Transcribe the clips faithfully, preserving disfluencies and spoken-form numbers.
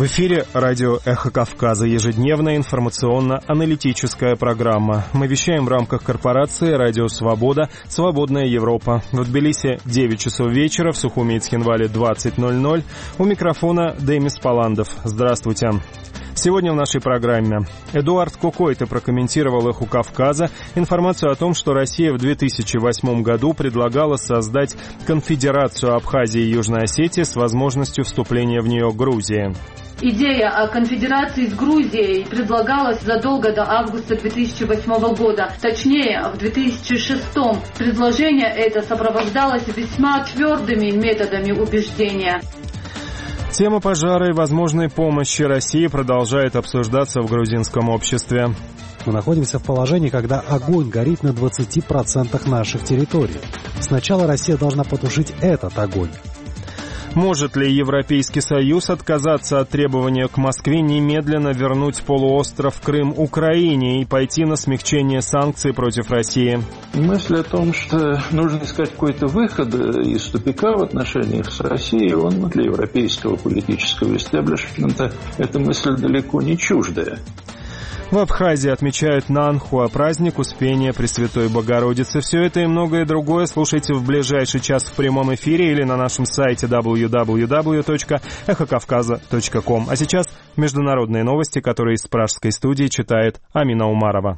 В эфире радио «Эхо Кавказа», ежедневная информационно-аналитическая программа. Мы вещаем в рамках корпорации «Радио Свобода», «Свободная Европа». В Тбилиси девять часов вечера, в Сухуми и Цхинвале двадцать ноль ноль. У микрофона Демис Паландов. Здравствуйте. Сегодня в нашей программе Эдуард Кукойто прокомментировал «Эху Кавказа» информацию о том, что Россия в две тысячи восьмом году предлагала создать конфедерацию Абхазии и Южной Осетии с возможностью вступления в нее Грузии. Идея о конфедерации с Грузией предлагалась задолго до августа две тысячи восьмого года. Точнее, в две тысячи шестом. Предложение это сопровождалось весьма твердыми методами убеждения. Тема пожара и возможной помощи России продолжает обсуждаться в грузинском обществе. Мы находимся в положении, когда огонь горит на двадцати процентах наших территорий. Сначала Россия должна потушить этот огонь. Может ли Европейский Союз отказаться от требования к Москве немедленно вернуть полуостров Крым Украине и пойти на смягчение санкций против России? Мысль о том, что нужно искать какой-то выход из тупика в отношениях с Россией, он для европейского политического истеблишмента эта мысль далеко не чуждая. В Абхазии отмечают Нанхуа, праздник Успения Пресвятой Богородицы. Все это и многое другое слушайте в ближайший час в прямом эфире или на нашем сайте дабл ю дабл ю дабл ю точка эхо кавказа точка ком. А сейчас международные новости, которые из пражской студии читает Амина Умарова.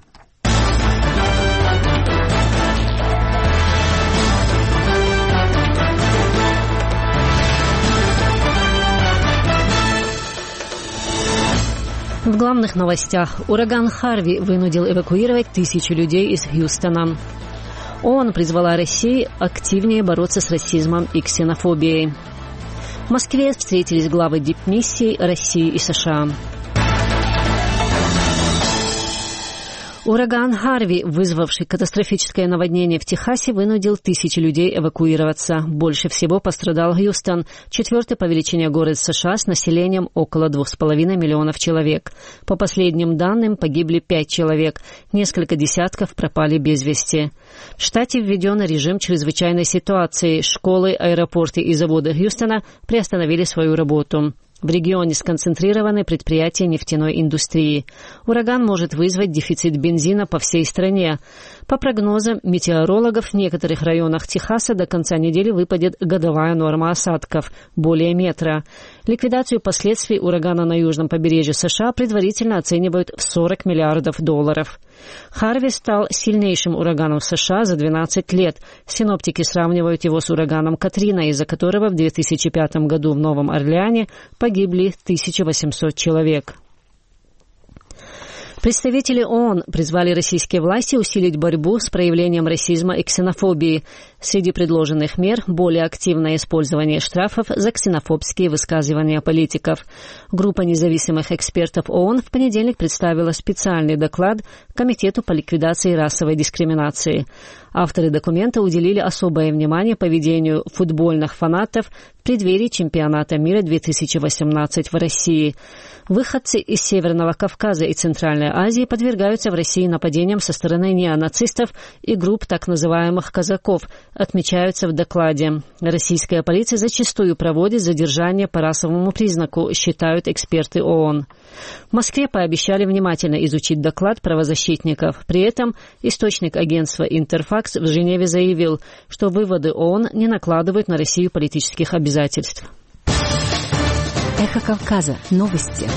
В главных новостях. Ураган Харви вынудил эвакуировать тысячи людей из Хьюстона. ООН призвала Россию активнее бороться с расизмом и ксенофобией. В Москве встретились главы дипмиссий России и США. Ураган Харви, вызвавший катастрофическое наводнение в Техасе, вынудил тысячи людей эвакуироваться. Больше всего пострадал Хьюстон, четвертый по величине город США с населением около двух с половиной миллионов человек. По последним данным, погибли пять человек, несколько десятков пропали без вести. В штате введен режим чрезвычайной ситуации. Школы, аэропорты и заводы Хьюстона приостановили свою работу. В регионе сконцентрированы предприятия нефтяной индустрии. Ураган может вызвать дефицит бензина по всей стране. По прогнозам метеорологов, в некоторых районах Техаса до конца недели выпадет годовая норма осадков – более метра. Ликвидацию последствий урагана на южном побережье США предварительно оценивают в сорок миллиардов долларов. Харви стал сильнейшим ураганом в США за двенадцать лет. Синоптики сравнивают его с ураганом Катрина, из-за которого в две тысячи пятом году в Новом Орлеане погибли тысяча восемьсот человек. Представители ООН призвали российские власти усилить борьбу с проявлением расизма и ксенофобии. Среди предложенных мер – более активное использование штрафов за ксенофобские высказывания политиков. Группа независимых экспертов ООН в понедельник представила специальный доклад Комитету по ликвидации расовой дискриминации. Авторы документа уделили особое внимание поведению футбольных фанатов в преддверии чемпионата мира две тысячи восемнадцать в России. Выходцы из Северного Кавказа и Центральной Азии подвергаются в России нападениям со стороны неонацистов и групп так называемых казаков, отмечаются в докладе. Российская полиция зачастую проводит задержания по расовому признаку, считают эксперты ООН. В Москве пообещали внимательно изучить доклад правозащитников. При этом источник агентства «Интерфакс» в Женеве заявил, что выводы ООН не накладывают на Россию политических обязательств. Эхо Кавказа. Новости.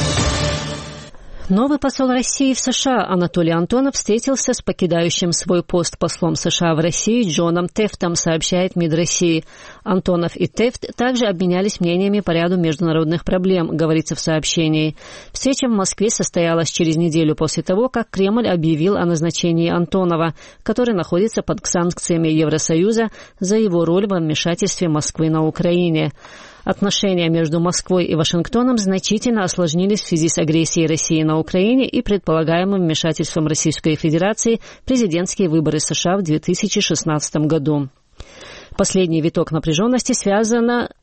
Новый посол России в США Анатолий Антонов встретился с покидающим свой пост послом США в России Джоном Тефтом, сообщает МИД России. Антонов и Тефт также обменялись мнениями по ряду международных проблем, говорится в сообщении. Встреча в Москве состоялась через неделю после того, как Кремль объявил о назначении Антонова, который находится под санкциями Евросоюза за его роль во вмешательстве Москвы на Украине. Отношения между Москвой и Вашингтоном значительно осложнились в связи с агрессией России на Украине и предполагаемым вмешательством Российской Федерации в президентские выборы США в две тысячи шестнадцатом году. Последний виток напряженности связан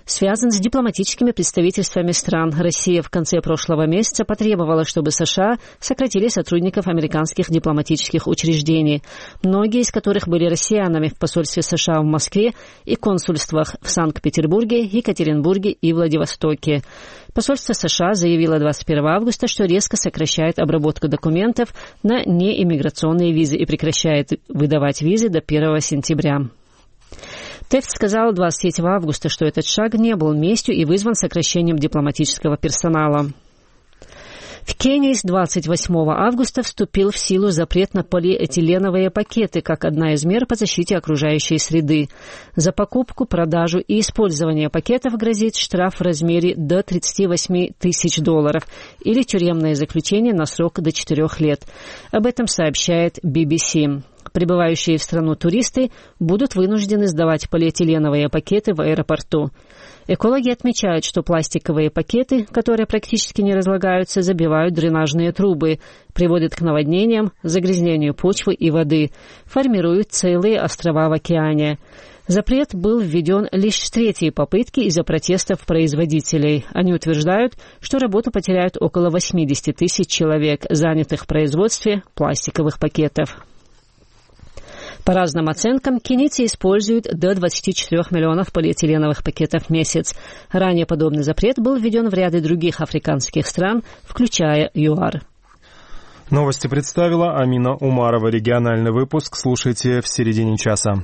связан с дипломатическими представительствами стран. Россия в конце прошлого месяца потребовала, чтобы США сократили сотрудников американских дипломатических учреждений, многие из которых были россиянами в посольстве США в Москве и консульствах в Санкт-Петербурге, Екатеринбурге и Владивостоке. Посольство США заявило двадцать первого августа, что резко сокращает обработку документов на неиммиграционные визы и прекращает выдавать визы до первого сентября. Тефт сказал двадцать третьего августа, что этот шаг не был местью и вызван сокращением дипломатического персонала. В Кении с двадцать восьмого августа вступил в силу запрет на полиэтиленовые пакеты как одна из мер по защите окружающей среды. За покупку, продажу и использование пакетов грозит штраф в размере до тридцати восьми тысяч долларов или тюремное заключение на срок до четырех лет. Об этом сообщает би би си. Прибывающие в страну туристы будут вынуждены сдавать полиэтиленовые пакеты в аэропорту. Экологи отмечают, что пластиковые пакеты, которые практически не разлагаются, забивают дренажные трубы, приводят к наводнениям, загрязнению почвы и воды, формируют целые острова в океане. Запрет был введен лишь с третьей попытки из-за протестов производителей. Они утверждают, что работу потеряют около восемьдесят тысяч человек, занятых в производстве пластиковых пакетов. По разным оценкам, кенийцы используют до двадцати четырёх миллионов полиэтиленовых пакетов в месяц. Ранее подобный запрет был введен в ряды других африканских стран, включая ЮАР. Новости представила Амина Умарова. Региональный выпуск слушайте в середине часа.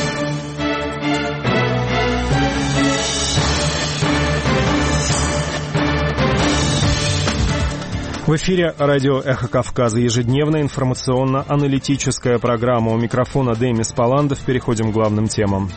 В эфире радио «Эхо Кавказа». Ежедневная информационно-аналитическая программа. У микрофона Демис Паландов. Переходим к главным темам.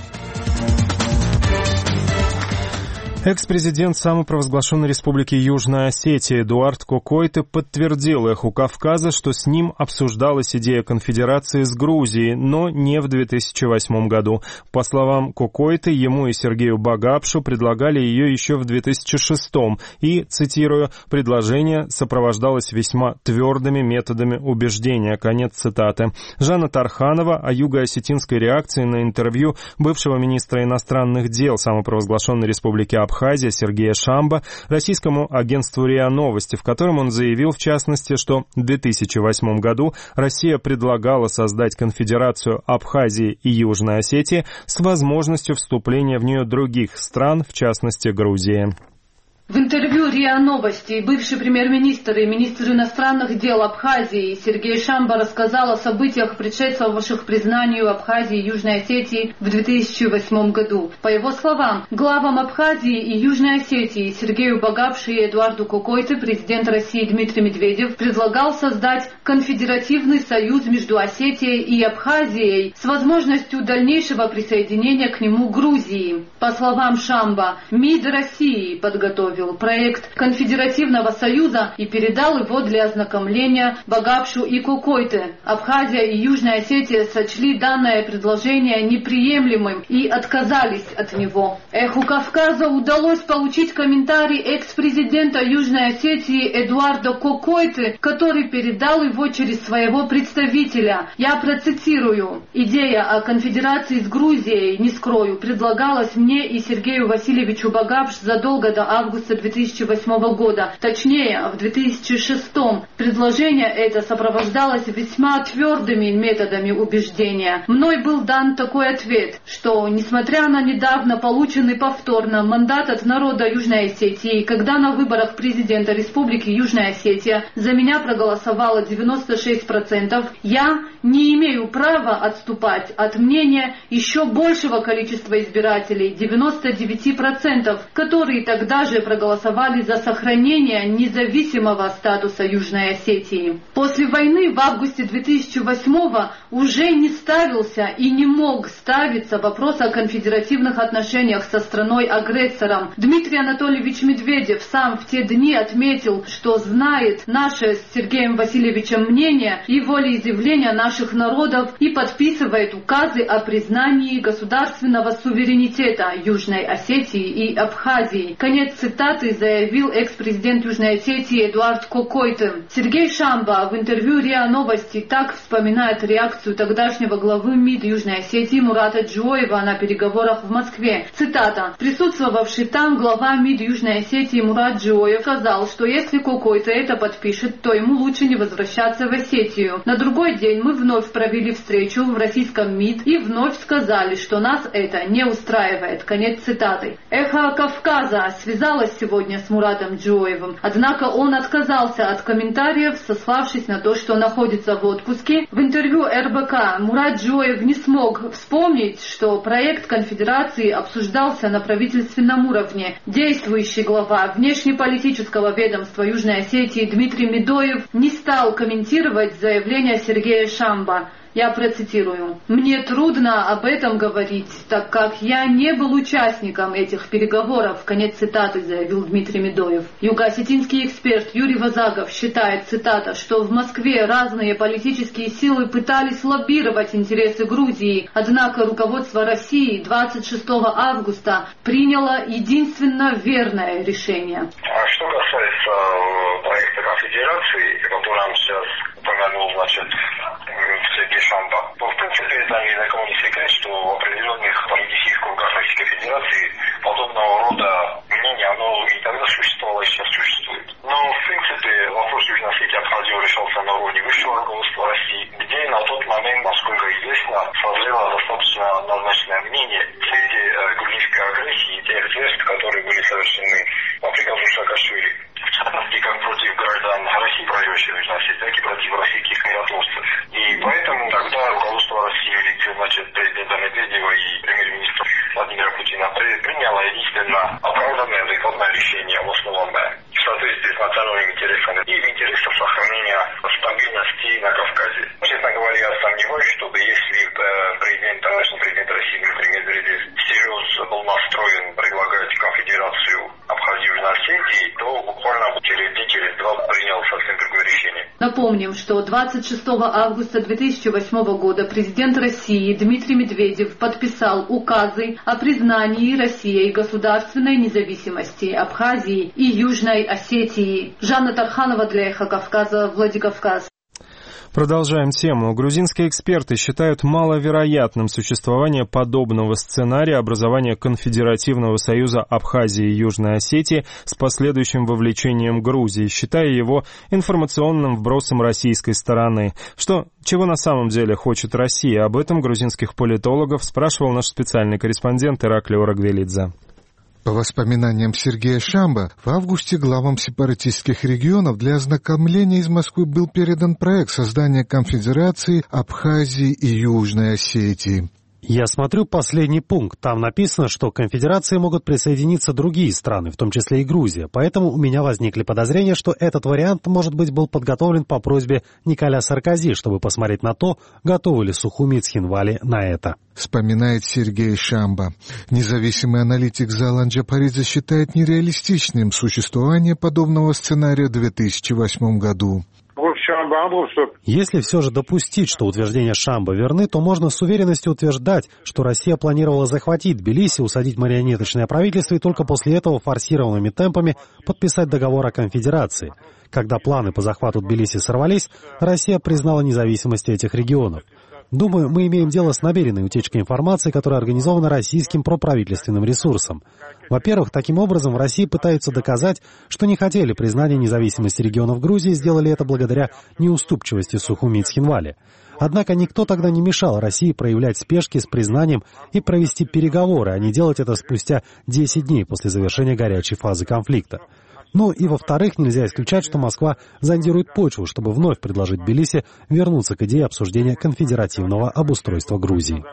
Экс-президент самопровозглашенной республики Южная Осетия Эдуард Кокойте подтвердил «Эху Кавказа», что с ним обсуждалась идея конфедерации с Грузией, но не в две тысячи восьмом году. По словам Кокойте, ему и Сергею Багапшу предлагали ее еще в две тысячи шестом, и, цитирую, «предложение сопровождалось весьма твердыми методами убеждения». Конец цитаты. Жанна Тарханова о юго-осетинской реакции на интервью бывшего министра иностранных дел самопровозглашенной республики Абхазия Абхазия Сергея Шамба российскому агентству РИА Новости, в котором он заявил, в частности, что в две тысячи восьмом году Россия предлагала создать конфедерацию Абхазии и Южной Осетии с возможностью вступления в нее других стран, в частности Грузии. В интервью РИА Новости бывший премьер-министр и министр иностранных дел Абхазии Сергей Шамба рассказал о событиях, предшествовавших признанию Абхазии и Южной Осетии в две тысячи восьмом году. По его словам, главам Абхазии и Южной Осетии Сергею Багапшу и Эдуарду Кокойте президент России Дмитрий Медведев предлагал создать конфедеративный союз между Осетией и Абхазией с возможностью дальнейшего присоединения к нему Грузии. По словам Шамба, МИД России подготовил проект конфедеративного союза и передал его для ознакомления Багапшу и Кокойте. Абхазия и Южная Осетия сочли данное предложение неприемлемым и отказались от него. Эху Кавказа удалось получить комментарий экс-президента Южной Осетии Эдуарда Кокойте, который передал его через своего представителя. Я процитирую. «Идея о конфедерации с Грузией, не скрою, предлагалась мне и Сергею Васильевичу Багапш задолго до августа две тысячи восьмого года, точнее, в две тысячи шестом. Предложение это сопровождалось весьма твердыми методами убеждения. Мной был дан такой ответ, что, несмотря на недавно полученный повторно мандат от народа Южной Осетии, когда на выборах президента Республики Южная Осетия за меня проголосовало девяносто шесть процентов, я не имею права отступать от мнения еще большего количества избирателей, девяносто девять процентов, которые тогда же проголосовали голосовали за сохранение независимого статуса Южной Осетии. После войны в августе две тысячи восьмого уже не ставился и не мог ставиться вопрос о конфедеративных отношениях со страной-агрессором. Дмитрий Анатольевич Медведев сам в те дни отметил, что знает наше с Сергеем Васильевичем мнение и волеизъявления наших народов и подписывает указы о признании государственного суверенитета Южной Осетии и Абхазии. Конец цитаты. цитаты заявил экс-президент Южной Осетии Эдуард Кокойты. Сергей Шамба в интервью РИА Новости так вспоминает реакцию тогдашнего главы МИД Южной Осетии Мурата Джоева на переговорах в Москве. Цитата. Присутствовавший там глава МИД Южной Осетии Мурат Джоев сказал, что если Кокойты это подпишет, то ему лучше не возвращаться в Осетию. На другой день мы вновь провели встречу в российском МИД и вновь сказали, что нас это не устраивает. Конец цитаты. Эхо Кавказа связалась сегодня с Муратом Джоевым, однако он отказался от комментариев, сославшись на то, что находится в отпуске. В интервью эр бэ ка Мурат Джоев не смог вспомнить, что проект конфедерации обсуждался на правительственном уровне. Действующий глава внешнеполитического ведомства Южной Осетии Дмитрий Медоев не стал комментировать заявление Сергея Шамба. Я процитирую. «Мне трудно об этом говорить, так как я не был участником этих переговоров», конец цитаты, заявил Дмитрий Медоев. Юго-осетинский эксперт Юрий Вазагов считает, цитата, что в Москве разные политические силы пытались лоббировать интересы Грузии, однако руководство России двадцать шестого августа приняло единственно верное решение. Что касается проекта конфедерации, о котором сейчас упомянул, значит, Сергей Шамба, то, в принципе, это ни для кого не секрет, что в определенных политических кругах Российской Федерации подобного рода мнение, оно и тогда существовало, и сейчас существует. Но, в принципе, вопрос Южной Осетии Абхазии решался на уровне высшего руководства России, где на тот момент, насколько известно, созрело достаточно однозначное мнение в свете э, грузинской агрессии и тех зверств, которые были совершены по приказу Саакашвили. В частности, как против граждан России, проживающих в Южной Осетии, так и против российских миротворцев. И поэтому тогда руководство России, значит, президента Медведева и премьер-министра Владимира Путина приняло единственно оправданное, адекватное решение, обоснованное в соответствии с национальными интересами и в интересах сохранения стабильности на Кавказе. Честно говоря, я сомневаюсь, чтобы если президент, товарищ президент России Дмитрий Медведев всерьез был настроен предлагать конфедерацию Абхазии и Южной Осетии, то буквально через день, через два принял совсем другое решение. Напомним, что двадцать шестого августа две тысячи восьмого года президент России Дмитрий Медведев подписал указы о признании Россией государственной независимости Абхазии и Южной Осетии. Жанна Тарханова для Эхо Кавказа, Владикавказ. Продолжаем тему. Грузинские эксперты считают маловероятным существование подобного сценария образования конфедеративного союза Абхазии и Южной Осетии с последующим вовлечением Грузии, считая его информационным вбросом российской стороны. Что, чего на самом деле хочет Россия? Об этом грузинских политологов спрашивал наш специальный корреспондент Ираклий Орагвелидзе. По воспоминаниям Сергея Шамба, в августе главам сепаратистских регионов для ознакомления из Москвы был передан проект создания конфедерации Абхазии и Южной Осетии. Я смотрю последний пункт. Там написано, что к конфедерации могут присоединиться другие страны, в том числе и Грузия. Поэтому у меня возникли подозрения, что этот вариант, может быть, был подготовлен по просьбе Николя Саркози, чтобы посмотреть на то, готовы ли Сухуми Цхинвали на это. Вспоминает Сергей Шамба. Независимый аналитик Залан Джапаридзе считает нереалистичным существование подобного сценария в две тысячи восьмом году. Если все же допустить, что утверждения Шамба верны, то можно с уверенностью утверждать, что Россия планировала захватить Тбилиси, усадить марионеточное правительство и только после этого форсированными темпами подписать договор о конфедерации. Когда планы по захвату Тбилиси сорвались, Россия признала независимость этих регионов. Думаю, мы имеем дело с намеренной утечкой информации, которая организована российским проправительственным ресурсом. Во-первых, таким образом в России пытаются доказать, что не хотели признания независимости регионов Грузии, сделали это благодаря неуступчивости Сухуми Цхинвали. Однако никто тогда не мешал России проявлять спешки с признанием и провести переговоры, а не делать это спустя десять дней после завершения горячей фазы конфликта. Ну и, во-вторых, нельзя исключать, что Москва зондирует почву, чтобы вновь предложить Тбилиси вернуться к идее обсуждения конфедеративного обустройства Грузии.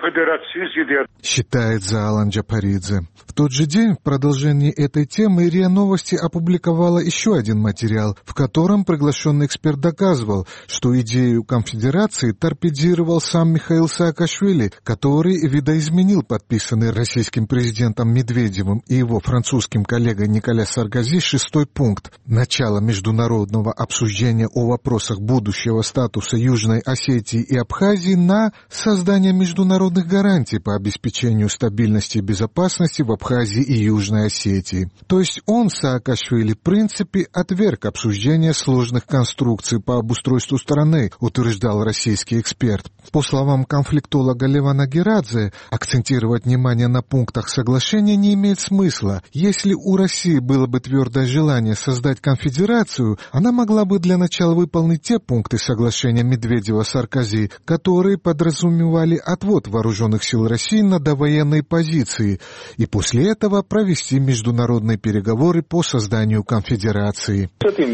Считает Заалан Джапаридзе. В тот же день в продолжении этой темы РИА Новости опубликовала еще один материал, в котором приглашенный эксперт доказывал, что идею конфедерации торпедировал сам Михаил Саакашвили, который видоизменил подписанный российским президентом Медведевым и его французским коллегой Николя Саркози шестой пункт «Начало международного обсуждения о вопросах будущего статуса Южной Осетии и Абхазии» на создание международных гарантий по обеспечению стабильности и безопасности в Абхазии и Южной Осетии. То есть он, Саакашвили, в принципе, отверг обсуждение сложных конструкций по обустройству страны, утверждал российский эксперт. По словам конфликтолога Левана Герадзе, акцентировать внимание на пунктах соглашения не имеет смысла. Если у России было бы твердое желание создать конфедерацию, она могла бы для начала выполнить те пункты соглашения Медведева-Саркози, которые подразумевали отвод вооруженных сил России на довоенные позиции, и после этого провести международные переговоры по созданию конфедерации.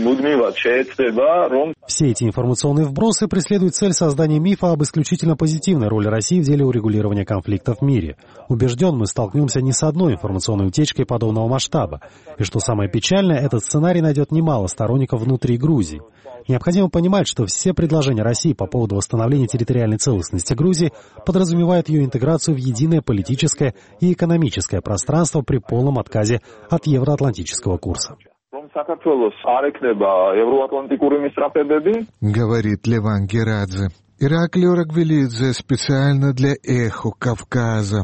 Все эти информационные вбросы преследуют цель создания мифа об исключительно позитивной роли России в деле урегулирования конфликтов в мире. Убежден, мы столкнемся не с одной информационной утечкой подобного масштаба. И что самое печальное, этот сценарий найдет немало сторонников внутри Грузии. Необходимо понимать, что все предложения России по поводу восстановления территориальной целостности Грузии подразумевают ее интеграцию в единое политическое и экономическое пространство при полном отказе от евроатлантического курса. Говорит Леван Герадзе. Ираклий Ораквилидзе специально для «Эхо Кавказа».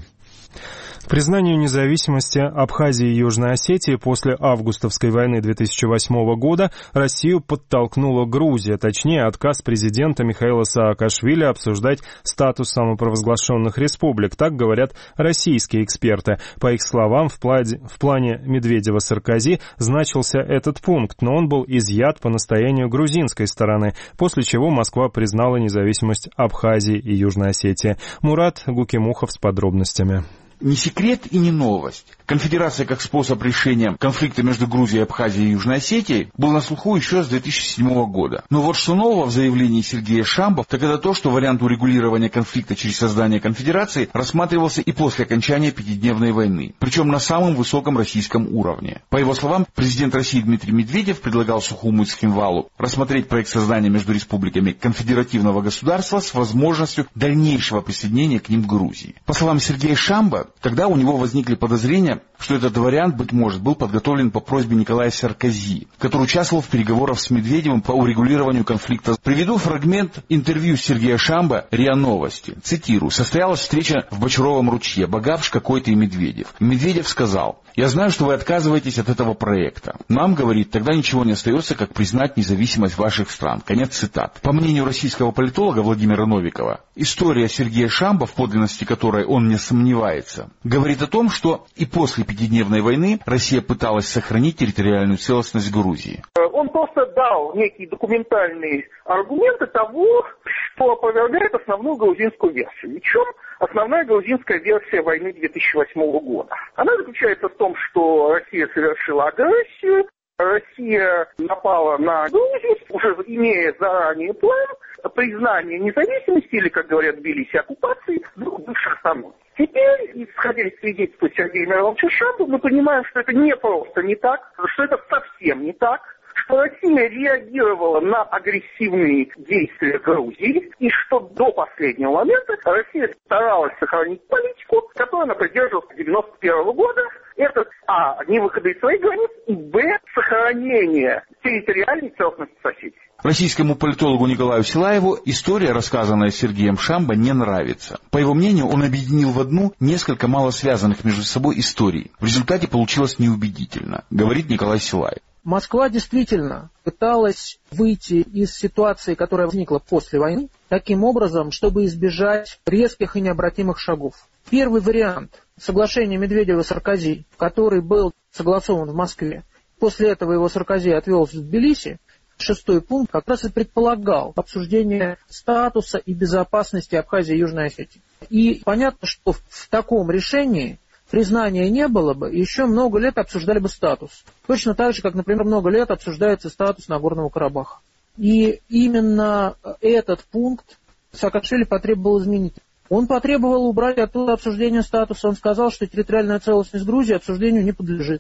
К признанию независимости Абхазии и Южной Осетии после августовской войны две тысячи восьмого года Россию подтолкнула Грузия, точнее отказ президента Михаила Саакашвили обсуждать статус самопровозглашенных республик. Так говорят российские эксперты. По их словам, в плане, в плане Медведева-Саркози значился этот пункт, но он был изъят по настоянию грузинской стороны, после чего Москва признала независимость Абхазии и Южной Осетии. Мурат Гукимухов с подробностями. Не секрет и не новость. Конфедерация как способ решения конфликта между Грузией, Абхазией и Южной Осетией был на слуху еще с две тысячи седьмого года. Но вот что нового в заявлении Сергея Шамбо, так это то, что вариант урегулирования конфликта через создание конфедерации рассматривался и после окончания пятидневной войны, причем на самом высоком российском уровне. По его словам, президент России Дмитрий Медведев предлагал Сухуму и Цхинвалу рассмотреть проект создания между республиками конфедеративного государства с возможностью дальнейшего присоединения к ним Грузии. По словам Сергея Шамбо, тогда у него возникли подозрения, что этот вариант, быть может, был подготовлен по просьбе Николая Саркози, который участвовал в переговорах с Медведевым по урегулированию конфликта. Приведу фрагмент интервью Сергея Шамбо РИА Новости. Цитирую. «Состоялась встреча в Бочаровом ручье. Багапш какой-то и Медведев. Медведев сказал: я знаю, что вы отказываетесь от этого проекта. Нам, говорит, тогда ничего не остается, как признать независимость ваших стран». Конец цитат. По мнению российского политолога Владимира Новикова, история Сергея Шамбо, в подлинности которой он не сомневается, говорит о том, что и после пятидневной войны Россия пыталась сохранить территориальную целостность Грузии. Он просто дал некие документальные аргументы того, что опровергает основную грузинскую версию. Причем основная грузинская версия войны две тысячи восьмого года. Она заключается в том, что Россия совершила агрессию, Россия напала на Грузию, уже имея заранее план признания независимости, или, как говорят в Тбилиси, оккупации двух бывших стран. Теперь, исходя из свидетельства Сергея Мироновича Шамбо, мы понимаем, что это не просто не так, что это совсем не так, что Россия реагировала на агрессивные действия Грузии, и что до последнего момента Россия старалась сохранить политику, которую она придерживалась с девяносто первого года. Это, а, не выхода из своих границ, и, б, сохранение территориальной целостности соседей. Российскому политологу Николаю Силаеву история, рассказанная Сергеем Шамбо, не нравится. По его мнению, он объединил в одну несколько мало связанных между собой историй. В результате получилось неубедительно, говорит Николай Силаев. Москва действительно пыталась выйти из ситуации, которая возникла после войны, таким образом, чтобы избежать резких и необратимых шагов. Первый вариант соглашения Медведева-Саркози, который был согласован в Москве, после этого его Саркози отвел в Тбилиси, шестой пункт как раз и предполагал обсуждение статуса и безопасности Абхазии и Южной Осетии. И понятно, что в таком решении признания не было бы, и еще много лет обсуждали бы статус. Точно так же, как, например, много лет обсуждается статус Нагорного Карабаха. И именно этот пункт Саакашвили потребовал изменить. Он потребовал убрать оттуда обсуждение статуса. Он сказал, что территориальная целостность Грузии обсуждению не подлежит.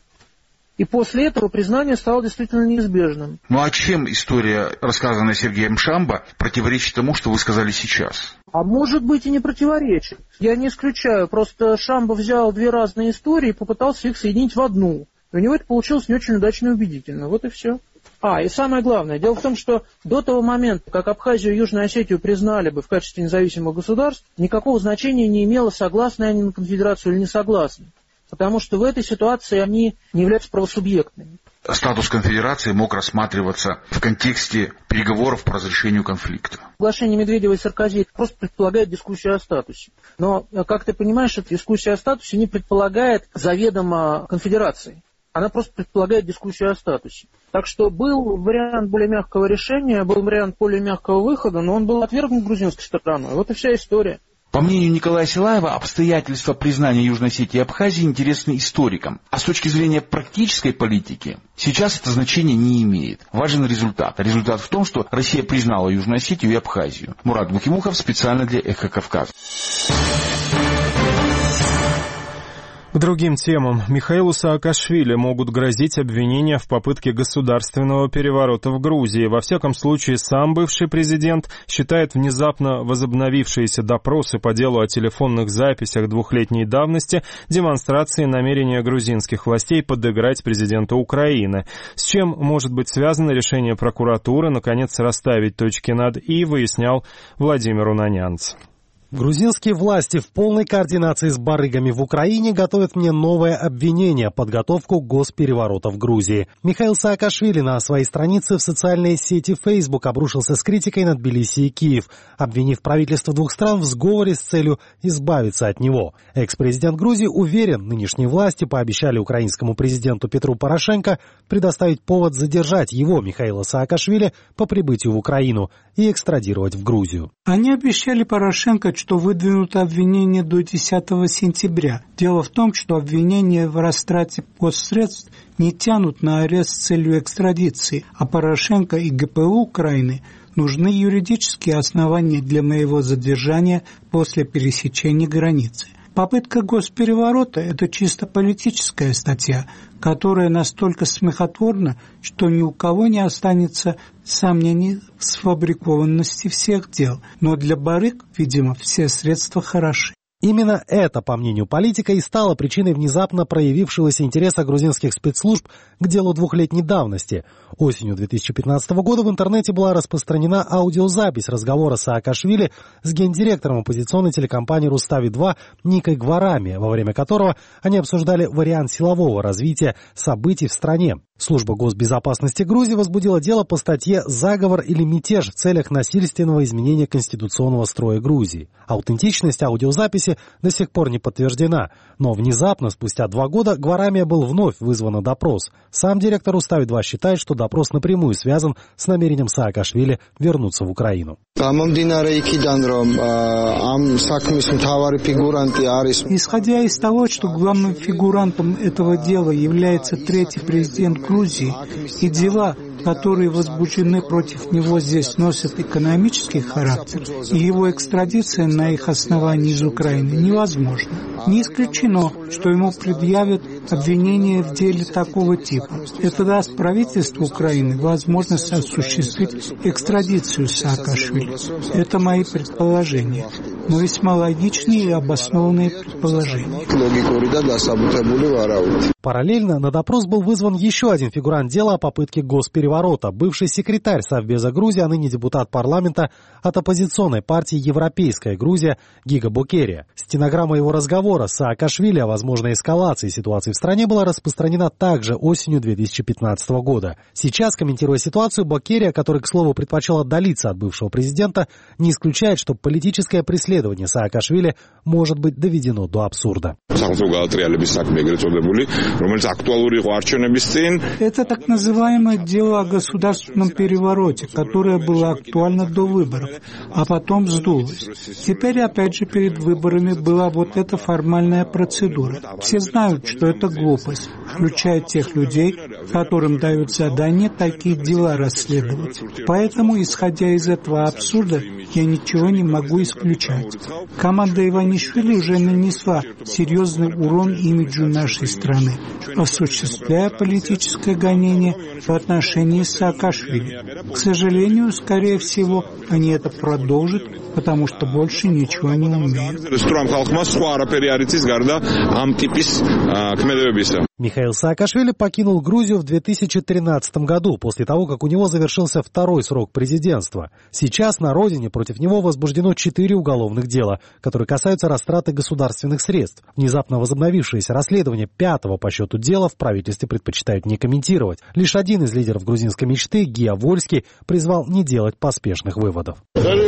И после этого признание стало действительно неизбежным. Ну а чем история, рассказанная Сергеем Шамбо, противоречит тому, что вы сказали сейчас? А может быть и не противоречит. Я не исключаю. Просто Шамбо взял две разные истории и попытался их соединить в одну. И у него это получилось не очень удачно и убедительно. Вот и все. А, и самое главное, дело в том, что до того момента, как Абхазию и Южную Осетию признали бы в качестве независимых государств, никакого значения не имело, согласны они на конфедерацию или не согласны. Потому что в этой ситуации они не являются правосубъектными. Статус конфедерации мог рассматриваться в контексте переговоров по разрешению конфликта. Соглашение Медведева и Саркози просто предполагает дискуссию о статусе. Но, как ты понимаешь, эта дискуссия о статусе не предполагает заведомо конфедерации. Она просто предполагает дискуссию о статусе. Так что был вариант более мягкого решения, был вариант более мягкого выхода, но он был отвергнут грузинской стороной. Вот и вся история. По мнению Николая Силаева, обстоятельства признания Южной Осетии и Абхазии интересны историкам. А с точки зрения практической политики, сейчас это значение не имеет. Важен результат. Результат в том, что Россия признала Южную Осетию и Абхазию. Мурат Бухимухов специально для «Эхо Кавказа». К другим темам. Михаилу Саакашвили могут грозить обвинения в попытке государственного переворота в Грузии. Во всяком случае, сам бывший президент считает внезапно возобновившиеся допросы по делу о телефонных записях двухлетней давности демонстрацией намерения грузинских властей подыграть президенту Украины. С чем может быть связано решение прокуратуры наконец расставить точки над «и», выяснял Владимир Унанянц. Грузинские власти в полной координации с барыгами в Украине готовят мне новое обвинение – подготовку госпереворота в Грузии. Михаил Саакашвили на своей странице в социальной сети Facebook обрушился с критикой на Тбилиси и Киев, обвинив правительство двух стран в сговоре с целью избавиться от него. Экс-президент Грузии уверен, нынешние власти пообещали украинскому президенту Петру Порошенко предоставить повод задержать его, Михаила Саакашвили, по прибытию в Украину и экстрадировать в Грузию. Они обещали Порошенко, что выдвинут обвинение до десятого сентября. Дело в том, что обвинения в растрате госсредств не тянут на арест с целью экстрадиции, а Порошенко и гэ пэ у Украины нужны юридические основания для моего задержания после пересечения границы. Попытка госпереворота – это чисто политическая статья, которая настолько смехотворна, что ни у кого не останется сомнений в сфабрикованности всех дел. Но для барыг, видимо, все средства хороши. Именно это, по мнению политика, и стало причиной внезапно проявившегося интереса грузинских спецслужб к делу двухлетней давности. Осенью две тысячи пятнадцатого года в интернете была распространена аудиозапись разговора Саакашвили с гендиректором оппозиционной телекомпании «Рустави-два» Никой Гварами, во время которого они обсуждали вариант силового развития событий в стране. Служба госбезопасности Грузии возбудила дело по статье «Заговор или мятеж в целях насильственного изменения конституционного строя Грузии». Аутентичность аудиозаписи до сих пор не подтверждена, но внезапно, спустя два года, Гварамия был вновь вызван на допрос. Сам директор Рустави-два считает, что допрос напрямую связан с намерением Саакашвили вернуться в Украину. Исходя из того, что главным фигурантом этого дела является третий президент Грузии, и дела, которые возбуждены против него здесь, носят экономический характер, и его экстрадиция на их основании из Украины невозможна. Не исключено, что ему предъявят обвинения в деле такого типа. Это даст правительству Украины возможность осуществить экстрадицию Саакашвили. Это мои предположения, но весьма логичные и обоснованные предположения. Параллельно на допрос был вызван еще один фигурант дела о попытке госпереворота, бывший секретарь Совбеза Грузии, а ныне депутат парламента от оппозиционной партии «Европейская Грузия» Гига Бокерия. Стенограмма его разговора с Саакашвили о возможной эскалации ситуации в стране была распространена также осенью две тысячи пятнадцатого года. Сейчас, комментируя ситуацию, Бокерия, который, к слову, предпочел отдалиться от бывшего президента, не исключает, что политическое преследование Саакашвили может быть доведено до абсурда. Это так называемое дело о государственном перевороте, которое было актуально до выборов, а потом сдулось. Теперь опять же перед выборами была вот эта формальная процедура. Все знают, что это глупость, включая тех людей, которым дают задание такие дела расследовать. Поэтому, исходя из этого абсурда, я ничего не могу исключать. Команда Иванишвили уже нанесла серьезный урон имиджу нашей страны, осуществляя политическое гонение в отношении Саакашвили. К сожалению, скорее всего, они это продолжат потому что больше ничего не умеют. Михаил Саакашвили покинул Грузию в две тысячи тринадцатом году, после того, как у него завершился второй срок президентства. Сейчас на родине против него возбуждено четыре уголовных дела, которые касаются растраты государственных средств. Внезапно возобновившееся расследование пятого по счету дела в правительстве предпочитают не комментировать. Лишь один из лидеров грузинской мечты, Гия Вольский, призвал не делать поспешных выводов.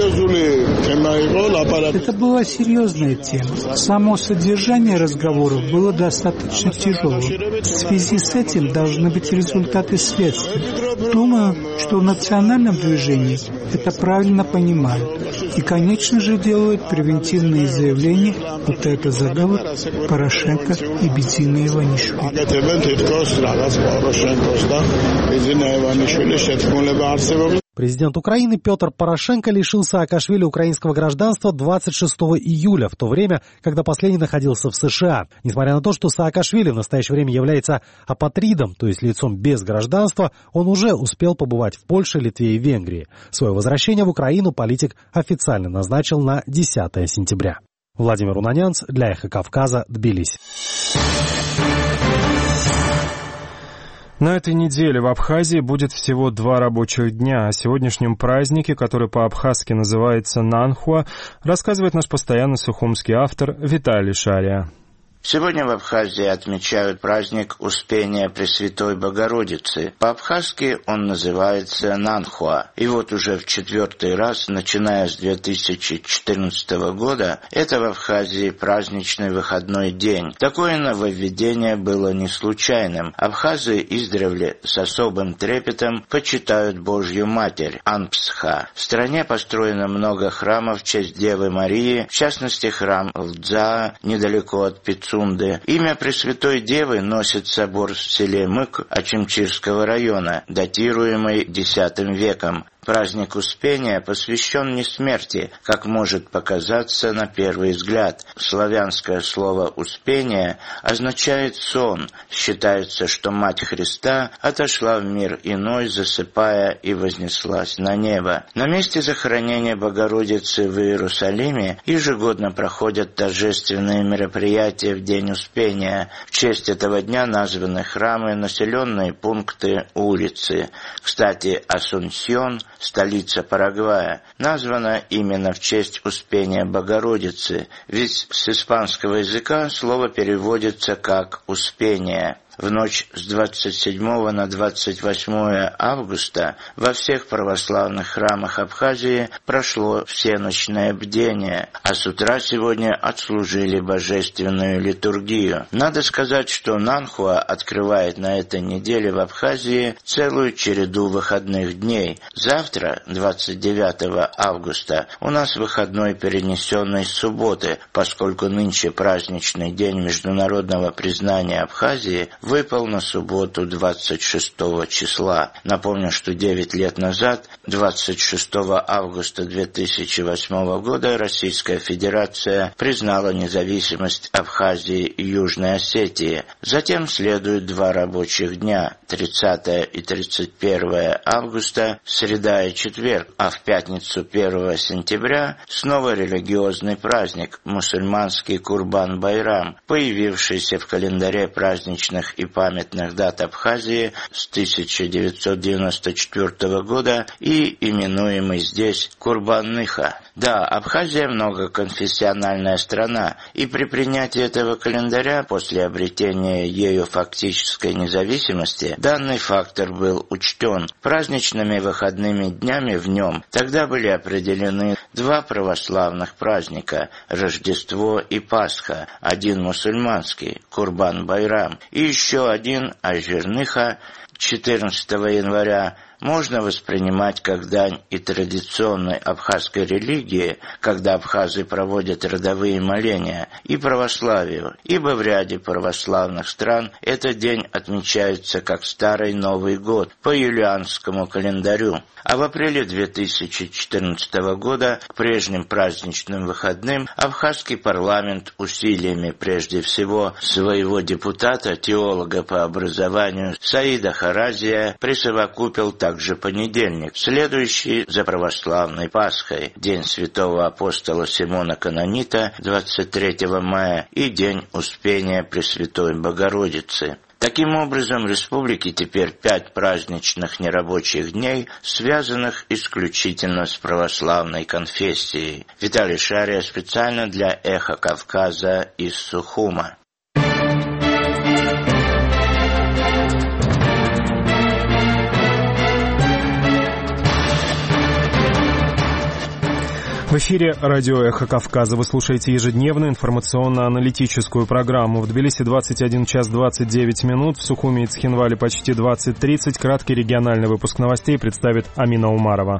Это была серьезная тема. Само содержание разговоров было достаточно тяжелым. В связи с этим должны быть результаты следствия. Думаю, что в национальном движении это правильно понимают. И, конечно же, делают превентивные заявления, будто это заговор Порошенко и Бедзина Иванишвили. Президент Украины Петр Порошенко лишил Саакашвили украинского гражданства двадцать шестого июля, в то время, когда последний находился в США. Несмотря на то, что Саакашвили в настоящее время является апатридом, то есть лицом без гражданства, он уже успел побывать в Польше, Литве и Венгрии. Свое возвращение в Украину политик официально назначил на десятое сентября. Владимир Унанянц для Эхо Кавказа, Тбилиси. На этой неделе в Абхазии будет всего два рабочих дня. О сегодняшнем празднике, который по-абхазски называется Нанхуа, рассказывает наш постоянный сухумский автор Виталий Шария. Сегодня в Абхазии отмечают праздник Успения Пресвятой Богородицы. По-абхазски он называется Нанхуа. И вот уже в четвертый раз, начиная с две тысячи четырнадцатого года, это в Абхазии праздничный выходной день. Такое нововведение было не случайным. Абхазы издревле с особым трепетом почитают Божью Матерь, Анпсха. В стране построено много храмов в честь Девы Марии, в частности храм в Дзаа, недалеко от Пицунды. Имя Пресвятой Девы носит собор в селе Мык Ачимчирского района, датируемый десятым веком. Праздник Успения посвящен не смерти, как может показаться на первый взгляд. Славянское слово «успение» означает сон. Считается, что Мать Христа отошла в мир иной, засыпая, и вознеслась на небо. На месте захоронения Богородицы в Иерусалиме ежегодно проходят торжественные мероприятия в День Успения. В честь этого дня названы храмы, населенные пункты, улицы. Кстати, Асунсьон, столица Парагвая, названа именно в честь Успения Богородицы, ведь с испанского языка слово переводится как «успение». В ночь с двадцать седьмого на двадцать восьмое августа во всех православных храмах Абхазии прошло всеночное бдение, а с утра сегодня отслужили божественную литургию. Надо сказать, что Нанхуа открывает на этой неделе в Абхазии целую череду выходных дней. Завтра, двадцать девятого августа, у нас выходной, перенесенный с субботы, поскольку нынче праздничный день международного признания Абхазии выпал на субботу двадцать шестого числа. Напомню, что девять лет назад, двадцать шестого августа две тысячи восьмого года, Российская Федерация признала независимость Абхазии и Южной Осетии. Затем следуют два рабочих дня, тридцатое и тридцать первое августа, среда и четверг, а в пятницу первого сентября снова религиозный праздник, мусульманский Курбан-Байрам, появившийся в календаре праздничных и памятных дат Абхазии с тысяча девятьсот девяносто четвертого года и именуемый здесь Курбан-Ныха. Да, Абхазия многоконфессиональная страна, и при принятии этого календаря после обретения ею фактической независимости данный фактор был учтен. Праздничными выходными днями в нем тогда были определены два православных праздника – Рождество и Пасха, один мусульманский – Курбан-Байрам, и еще один – Ажир-Ныха, четырнадцатого января, можно воспринимать как дань и традиционной абхазской религии, когда абхазы проводят родовые моления, и православию, ибо в ряде православных стран этот день отмечается как Старый Новый год по юлианскому календарю. А в апреле две тысячи четырнадцатого года к прежним праздничным выходным абхазский парламент усилиями прежде всего своего депутата, теолога по образованию Саида Харазия присовокупил также понедельник, следующий за православной Пасхой, день святого апостола Симона Канонита, двадцать третьего мая, и день Успения Пресвятой Богородицы. Таким образом, в республике теперь пять праздничных нерабочих дней, связанных исключительно с православной конфессией. Виталий Шария специально для «Эхо Кавказа» из Сухума. В эфире радио «Эхо Кавказа». Вы слушаете ежедневную информационно-аналитическую программу. В Тбилиси двадцать один час двадцать девять минут, в Сухуме и Цхинвале почти двадцать тридцать. Краткий региональный выпуск новостей представит Амина Умарова.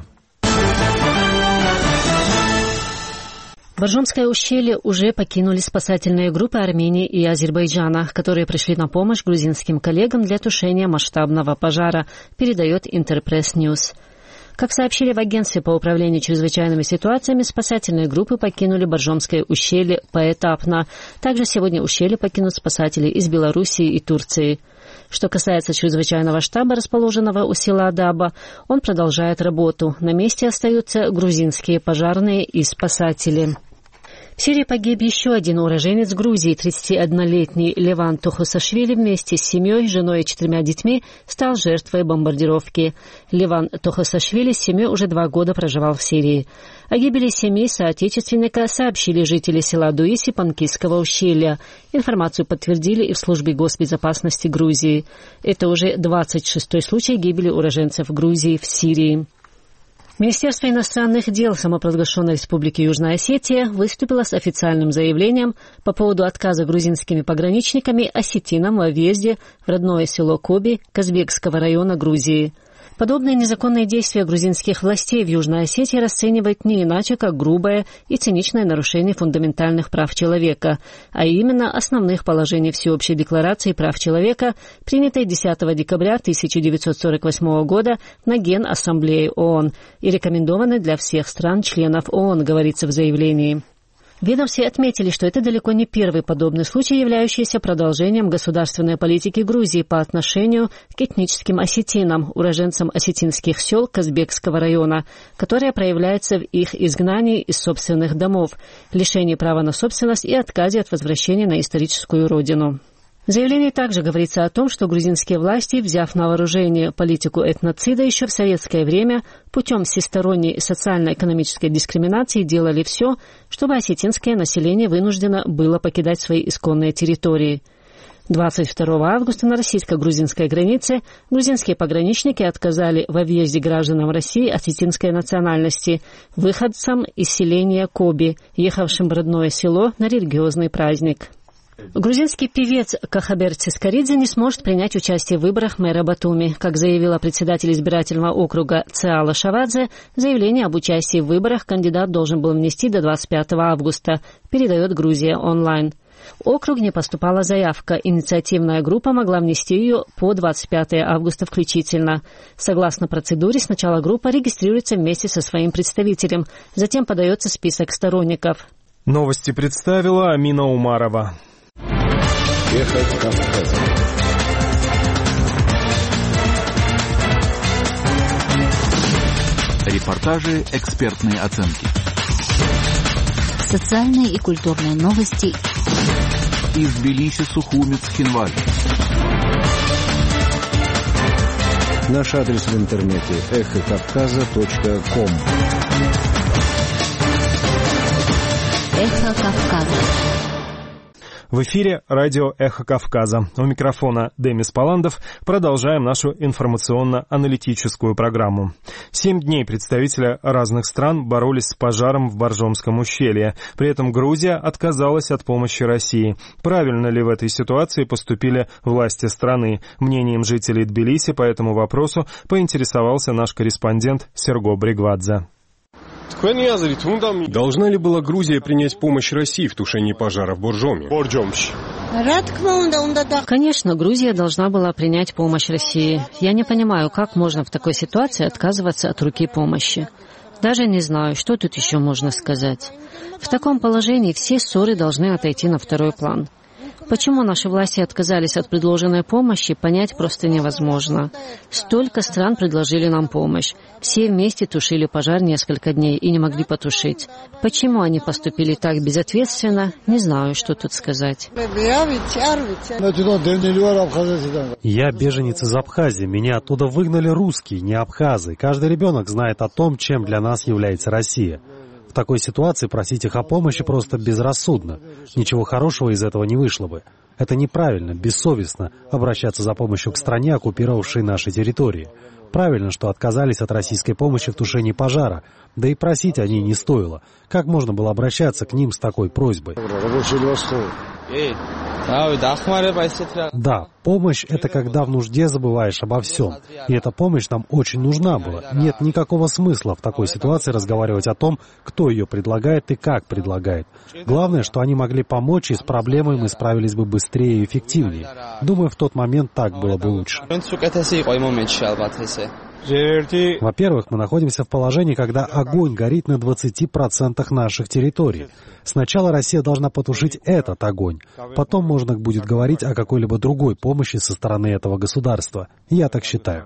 Боржомское ущелье уже покинули спасательные группы Армении и Азербайджана, которые пришли на помощь грузинским коллегам для тушения масштабного пожара, передает Интерпресс Ньюс. Как сообщили в агентстве по управлению чрезвычайными ситуациями, спасательные группы покинули Боржомское ущелье поэтапно. Также сегодня ущелье покинут спасатели из Белоруссии и Турции. Что касается чрезвычайного штаба, расположенного у села Даба, он продолжает работу. На месте остаются грузинские пожарные и спасатели. В Сирии погиб еще один уроженец Грузии, тридцатиоднолетний Леван Тохосашвили вместе с семьей, женой и четырьмя детьми стал жертвой бомбардировки. Леван Тохосашвили с семьей уже два года проживал в Сирии. О гибели семьи соотечественника сообщили жители села Дуиси Панкисского ущелья. Информацию подтвердили и в службе госбезопасности Грузии. Это уже двадцать шестой случай гибели уроженцев Грузии в Сирии. Министерство иностранных дел самопровозглашенной Республики Южная Осетия выступило с официальным заявлением по поводу отказа грузинскими пограничниками осетинам во въезде в родное село Коби Казбекского района Грузии. Подобные незаконные действия грузинских властей в Южной Осетии расценивают не иначе, как грубое и циничное нарушение фундаментальных прав человека, а именно основных положений Всеобщей декларации прав человека, принятой десятого декабря тысяча девятьсот сорок восьмого года на Генассамблее ООН и рекомендованной для всех стран-членов ООН, говорится в заявлении. В ведомстве отметили, что это далеко не первый подобный случай, являющийся продолжением государственной политики Грузии по отношению к этническим осетинам, уроженцам осетинских сел Казбекского района, которая проявляется в их изгнании из собственных домов, лишении права на собственность и отказе от возвращения на историческую родину. В заявлении также говорится о том, что грузинские власти, взяв на вооружение политику этноцида еще в советское время, путем всесторонней социально-экономической дискриминации делали все, чтобы осетинское население вынуждено было покидать свои исконные территории. двадцать второго августа на российско-грузинской границе грузинские пограничники отказали во въезде гражданам России осетинской национальности, выходцам из селения Коби, ехавшим в родное село на религиозный праздник. Грузинский певец Кахабер Цискоридзе не сможет принять участие в выборах мэра Батуми. Как заявила председатель избирательного округа Цеала Шавадзе, заявление об участии в выборах кандидат должен был внести до двадцать пятого августа, передает Грузия онлайн. В округ не поступала заявка, инициативная группа могла внести ее по двадцать пятого августа включительно. Согласно процедуре, сначала группа регистрируется вместе со своим представителем, затем подается список сторонников. Новости представила Амина Умарова. Эхо Кавказа. Репортажи, экспертные оценки. Социальные и культурные новости. Из Тбилиси, Сухуми, Цхинвале. Наш адрес в интернете эхо кавказа точка ком. Эхо Кавказа. В эфире радио «Эхо Кавказа». У микрофона Демис Паландов. Продолжаем нашу информационно-аналитическую программу. Семь дней представители разных стран боролись с пожаром в Боржомском ущелье. При этом Грузия отказалась от помощи России. Правильно ли в этой ситуации поступили власти страны? Мнением жителей Тбилиси по этому вопросу поинтересовался наш корреспондент Серго Бригвадзе. Должна ли была Грузия принять помощь России в тушении пожара в Боржоме? Конечно, Грузия должна была принять помощь России. Я не понимаю, как можно в такой ситуации отказываться от руки помощи. Даже не знаю, что тут еще можно сказать. В таком положении все ссоры должны отойти на второй план. Почему наши власти отказались от предложенной помощи, понять просто невозможно. Столько стран предложили нам помощь. Все вместе тушили пожар несколько дней и не могли потушить. Почему они поступили так безответственно, не знаю, что тут сказать. Я беженец из Абхазии. Меня оттуда выгнали русские, не абхазы. Каждый ребенок знает о том, чем для нас является Россия. В такой ситуации просить их о помощи просто безрассудно. Ничего хорошего из этого не вышло бы. Это неправильно, бессовестно обращаться за помощью к стране, оккупировавшей наши территории. Правильно, что отказались от российской помощи в тушении пожара. Да и просить о ней не стоило. Как можно было обращаться к ним с такой просьбой? Да, помощь — это когда в нужде забываешь обо всем. И эта помощь нам очень нужна была. Нет никакого смысла в такой ситуации разговаривать о том, кто ее предлагает и как предлагает. Главное, что они могли помочь, и с проблемой мы справились бы быстрее и эффективнее. Думаю, в тот момент так было бы лучше. Во-первых, мы находимся в положении, когда огонь горит на двадцати процентах наших территорий. Сначала Россия должна потушить этот огонь. Потом можно будет говорить о какой-либо другой помощи со стороны этого государства. Я так считаю.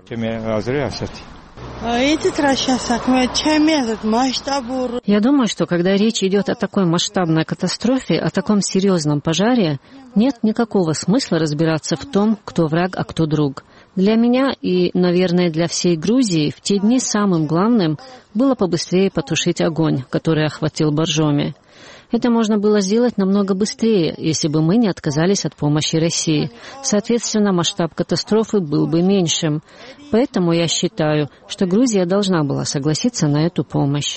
Я думаю, что когда речь идет о такой масштабной катастрофе, о таком серьезном пожаре, нет никакого смысла разбираться в том, кто враг, а кто друг. Для меня и, наверное, для всей Грузии в те дни самым главным было побыстрее потушить огонь, который охватил Боржоми. Это можно было сделать намного быстрее, если бы мы не отказались от помощи России. Соответственно, масштаб катастрофы был бы меньшим. Поэтому я считаю, что Грузия должна была согласиться на эту помощь.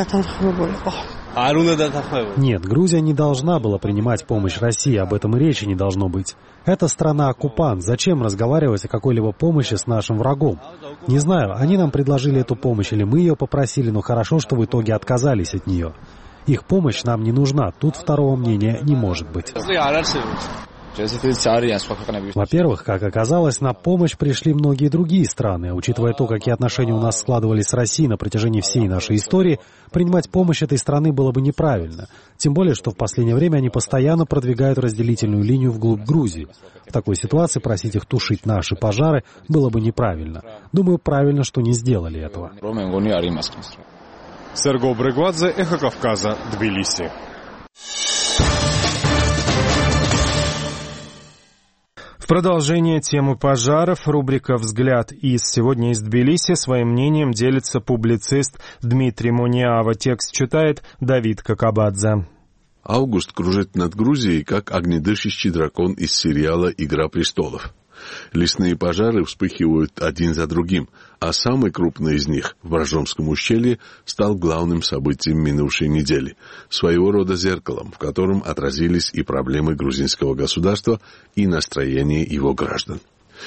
Нет, Грузия не должна была принимать помощь России, об этом и речи не должно быть. Это страна-оккупант. Зачем разговаривать о какой-либо помощи с нашим врагом? Не знаю, они нам предложили эту помощь или мы ее попросили, но хорошо, что в итоге отказались от нее. Их помощь нам не нужна, тут второго мнения не может быть. Во-первых, как оказалось, на помощь пришли многие другие страны. Учитывая то, какие отношения у нас складывались с Россией на протяжении всей нашей истории, принимать помощь этой страны было бы неправильно. Тем более, что в последнее время они постоянно продвигают разделительную линию вглубь Грузии. В такой ситуации просить их тушить наши пожары было бы неправильно. Думаю, правильно, что не сделали этого. Серго Брыгвадзе, Эхо Кавказа, Тбилиси. В продолжение темы пожаров рубрика «Взгляд» из «Сегодня из Тбилиси» своим мнением делится публицист Дмитрий Муниава. Текст читает Давид Кокабадзе. Август кружит над Грузией, как огнедышащий дракон из сериала «Игра престолов». Лесные пожары вспыхивают один за другим, а самый крупный из них, в Боржомском ущелье, стал главным событием минувшей недели, своего рода зеркалом, в котором отразились и проблемы грузинского государства, и настроение его граждан.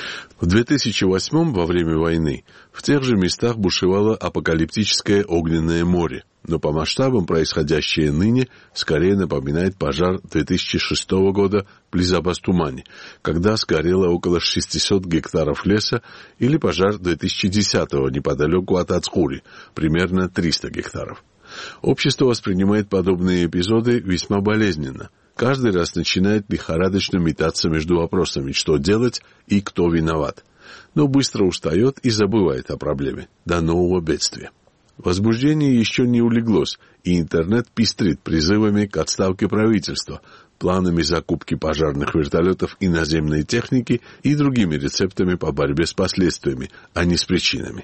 В две тысячи восьмом, во время войны, в тех же местах бушевало апокалиптическое огненное море, но по масштабам происходящее ныне скорее напоминает пожар две тысячи шестого года близ Абастумани, когда сгорело около шестисот гектаров леса, или пожар две тысячи десятого неподалеку от Ацхури, примерно триста гектаров. Общество воспринимает подобные эпизоды весьма болезненно. Каждый раз начинает лихорадочно метаться между вопросами, что делать и кто виноват. Но быстро устает и забывает о проблеме до нового бедствия. Возбуждение еще не улеглось, и интернет пестрит призывами к отставке правительства, планами закупки пожарных вертолетов и наземной техники и другими рецептами по борьбе с последствиями, а не с причинами.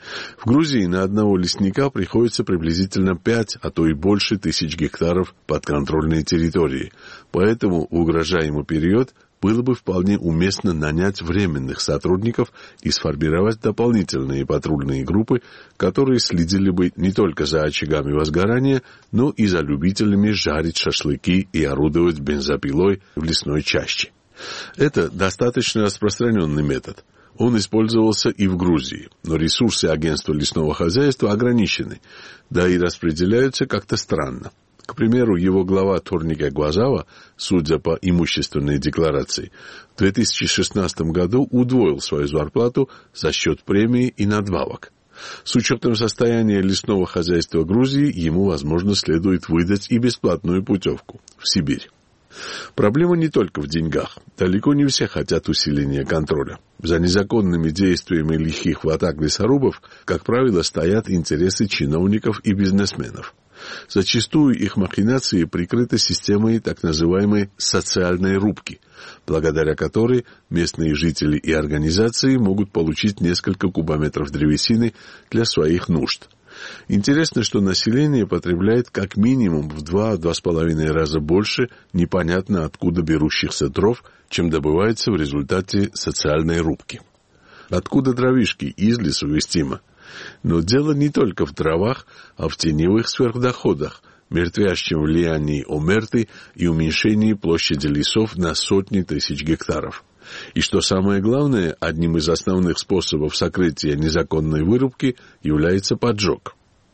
В Грузии на одного лесника приходится приблизительно пять, а то и больше тысяч гектаров подконтрольной территории, поэтому в угрожаемый период было бы вполне уместно нанять временных сотрудников и сформировать дополнительные патрульные группы, которые следили бы не только за очагами возгорания, но и за любителями жарить шашлыки и орудовать бензопилой в лесной чаще. Это достаточно распространенный метод. Он использовался и в Грузии, но ресурсы агентства лесного хозяйства ограничены, да и распределяются как-то странно. К примеру, его глава Торника Гвазава, судя по имущественной декларации, в две тысячи шестнадцатом году удвоил свою зарплату за счет премии и надбавок. С учетом состояния лесного хозяйства Грузии, ему, возможно, следует выдать и бесплатную путевку в Сибирь. Проблема не только в деньгах. Далеко не все хотят усиления контроля. За незаконными действиями лихих ватаг лесорубов, как правило, стоят интересы чиновников и бизнесменов. Зачастую их махинации прикрыты системой так называемой социальной рубки, благодаря которой местные жители и организации могут получить несколько кубометров древесины для своих нужд. Интересно, что население потребляет как минимум в два-два с половиной раза больше непонятно откуда берущихся дров, чем добывается в результате социальной рубки. Откуда дровишки? Из лесу вестимо. Но дело не только в дровах, а в теневых сверхдоходах, мертвящем влиянии омерты и уменьшении площади лесов на сотни тысяч гектаров. И что самое главное, одним из основных способов сокрытия незаконной вырубки является поджог.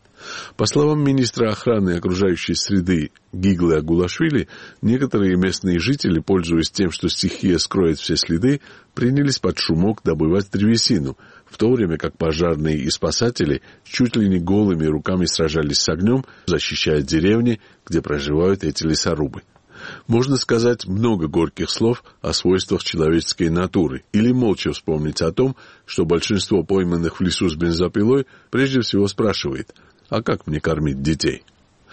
По словам министра охраны окружающей среды Гиглы Агулашвили, некоторые местные жители, пользуясь тем, что стихия скроет все следы, принялись под шумок добывать древесину, в то время как пожарные и спасатели чуть ли не голыми руками сражались с огнем, защищая деревни, где проживают эти лесорубы. Можно сказать много горьких слов о свойствах человеческой натуры или молча вспомнить о том, что большинство пойманных в лесу с бензопилой прежде всего спрашивает: «А как мне кормить детей?».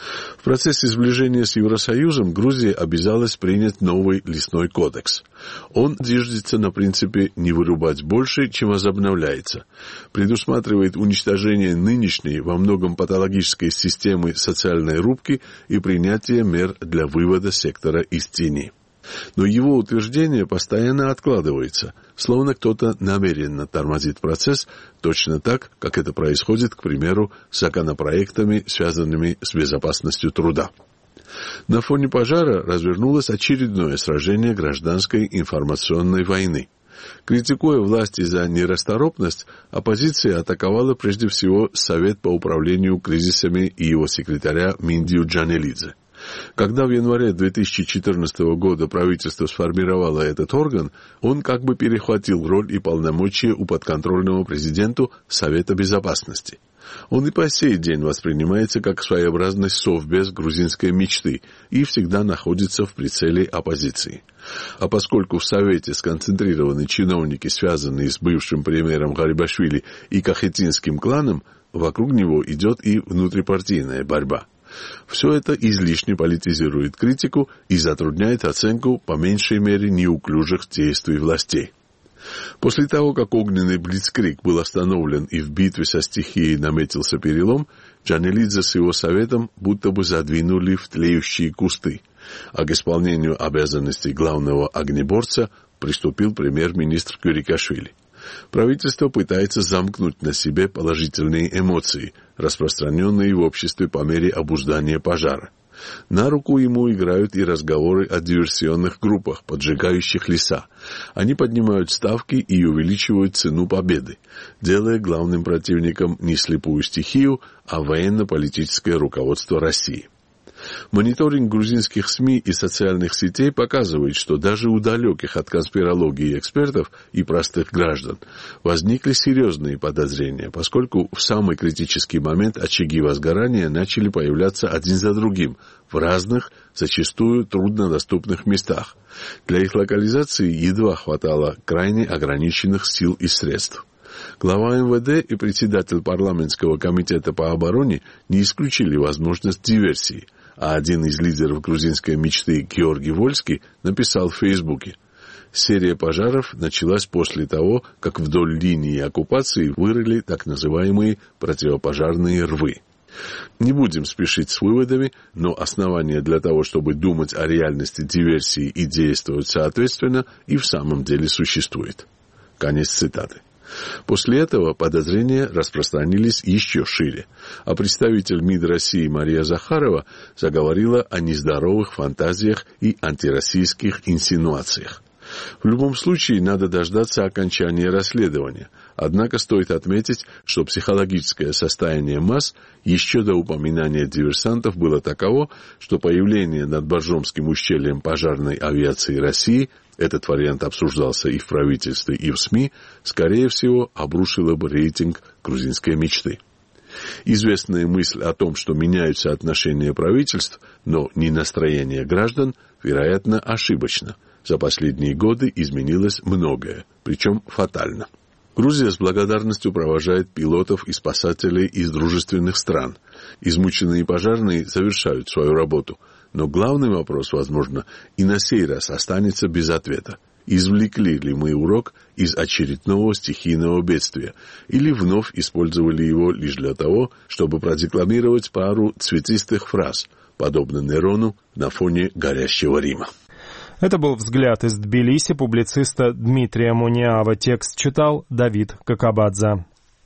В процессе сближения с Евросоюзом Грузия обязалась принять новый лесной кодекс. Он зиждется на принципе «не вырубать больше, чем возобновляется», предусматривает уничтожение нынешней, во многом патологической системы социальной рубки и принятие мер для вывода сектора из тени. Но его утверждение постоянно откладывается, словно кто-то намеренно тормозит процесс, точно так, как это происходит, к примеру, с законопроектами, связанными с безопасностью труда. На фоне пожара развернулось очередное сражение гражданской информационной войны. Критикуя власти за нерасторопность, оппозиция атаковала прежде всего Совет по управлению кризисами и его секретаря Миндию Джанелидзе. Когда в январе две тысячи четырнадцатого года правительство сформировало этот орган, он как бы перехватил роль и полномочия у подконтрольного президенту Совета Безопасности. Он и по сей день воспринимается как своеобразный совбез грузинской мечты и всегда находится в прицеле оппозиции. А поскольку в Совете сконцентрированы чиновники, связанные с бывшим премьером Гарибашвили и Кахетинским кланом, вокруг него идет и внутрипартийная борьба. Все это излишне политизирует критику и затрудняет оценку, по меньшей мере, неуклюжих действий властей. После того, как огненный блицкриг был остановлен и в битве со стихией наметился перелом, Джанелидзе с его советом будто бы задвинули в тлеющие кусты, а к исполнению обязанностей главного огнеборца приступил премьер-министр Кюрикашвили. Правительство пытается замкнуть на себе положительные эмоции, распространенные в обществе по мере обуздания пожара. На руку ему играют и разговоры о диверсионных группах, поджигающих леса. Они поднимают ставки и увеличивают цену победы, делая главным противником не слепую стихию, а военно-политическое руководство России. Мониторинг грузинских СМИ и социальных сетей показывает, что даже у далеких от конспирологии экспертов и простых граждан возникли серьезные подозрения, поскольку в самый критический момент очаги возгорания начали появляться один за другим в разных, зачастую труднодоступных местах. Для их локализации едва хватало крайне ограниченных сил и средств. Глава эм вэ дэ и председатель парламентского комитета по обороне не исключили возможность диверсии, а один из лидеров грузинской мечты Георгий Вольский написал в Фейсбуке: «Серия пожаров началась после того, как вдоль линии оккупации вырыли так называемые противопожарные рвы». Не будем спешить с выводами, но основания для того, чтобы думать о реальности диверсии и действовать соответственно, и в самом деле существует. Конец цитаты. После этого подозрения распространились еще шире, а представитель МИД России Мария Захарова заговорила о нездоровых фантазиях и антироссийских инсинуациях. В любом случае надо дождаться окончания расследования, однако стоит отметить, что психологическое состояние масс еще до упоминания диверсантов было таково, что появление над Боржомским ущельем пожарной авиации России, этот вариант обсуждался и в правительстве, и в СМИ, скорее всего, обрушило бы рейтинг грузинской мечты. Известная мысль о том, что меняются отношения правительств, но не настроение граждан, вероятно, ошибочна. За последние годы изменилось многое, причем фатально. Грузия с благодарностью провожает пилотов и спасателей из дружественных стран. Измученные пожарные завершают свою работу. Но главный вопрос, возможно, и на сей раз останется без ответа. Извлекли ли мы урок из очередного стихийного бедствия или вновь использовали его лишь для того, чтобы продекламировать пару цветистых фраз, подобно Нерону на фоне горящего Рима? Это был взгляд из Тбилиси публициста Дмитрия Муниава. Текст читал Давид Кокабадзе.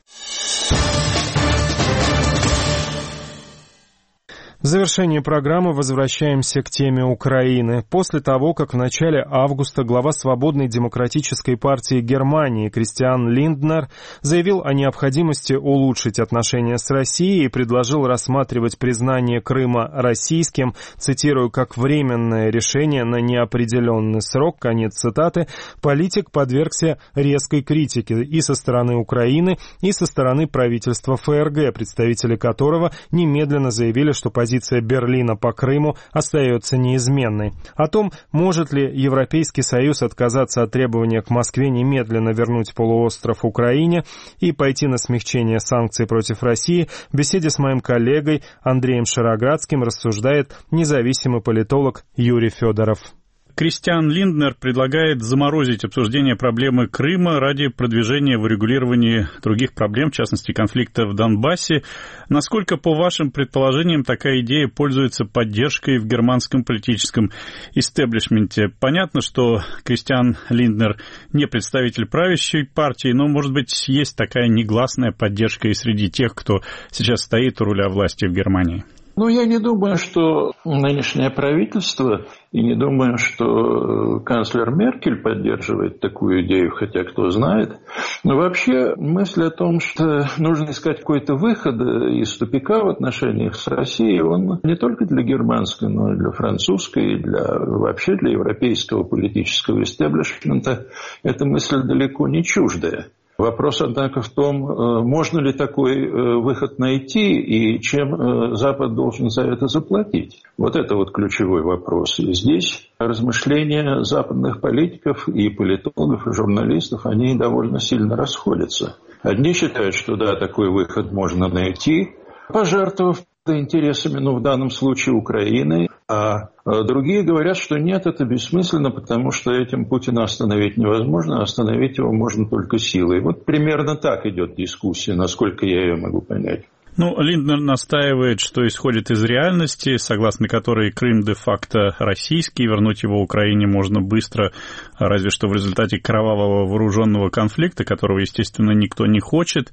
В завершении программы возвращаемся к теме Украины. После того, как в начале августа глава Свободной демократической партии Германии Кристиан Линднер заявил о необходимости улучшить отношения с Россией и предложил рассматривать признание Крыма российским, цитирую, как временное решение на неопределенный срок, конец цитаты, политик подвергся резкой критике и со стороны Украины, и со стороны правительства ФРГ, представители которого немедленно заявили, что позиция Позиция Берлина по Крыму остается неизменной. О том, может ли Европейский Союз отказаться от требования к Москве немедленно вернуть полуостров Украине и пойти на смягчение санкций против России, в беседе с моим коллегой Андреем Шароградским рассуждает независимый политолог Юрий Федоров. Кристиан Линднер предлагает заморозить обсуждение проблемы Крыма ради продвижения в урегулировании других проблем, в частности, конфликта в Донбассе. Насколько, по вашим предположениям, такая идея пользуется поддержкой в германском политическом истеблишменте? Понятно, что Кристиан Линднер не представитель правящей партии, но, может быть, есть такая негласная поддержка и среди тех, кто сейчас стоит у руля власти в Германии? Ну, я не думаю, что нынешнее правительство, и не думаю, что канцлер Меркель поддерживает такую идею, хотя кто знает. Но вообще мысль о том, что нужно искать какой-то выход из тупика в отношениях с Россией, он не только для германской, но и для французской, и для, вообще для европейского политического истеблишмента. Эта мысль далеко не чуждая. Вопрос, однако, в том, можно ли такой выход найти и чем Запад должен за это заплатить. Вот это вот ключевой вопрос. И здесь размышления западных политиков и политологов, и журналистов, они довольно сильно расходятся. Одни считают, что да, такой выход можно найти, пожертвовав интересами, ну, в данном случае Украины, а другие говорят, что нет, это бессмысленно, потому что этим Путина остановить невозможно, а остановить его можно только силой. Вот примерно так идет дискуссия, насколько я ее могу понять. Ну, Линднер настаивает, что исходит из реальности, согласно которой Крым де-факто российский, вернуть его Украине можно быстро, разве что в результате кровавого вооруженного конфликта, которого, естественно, никто не хочет.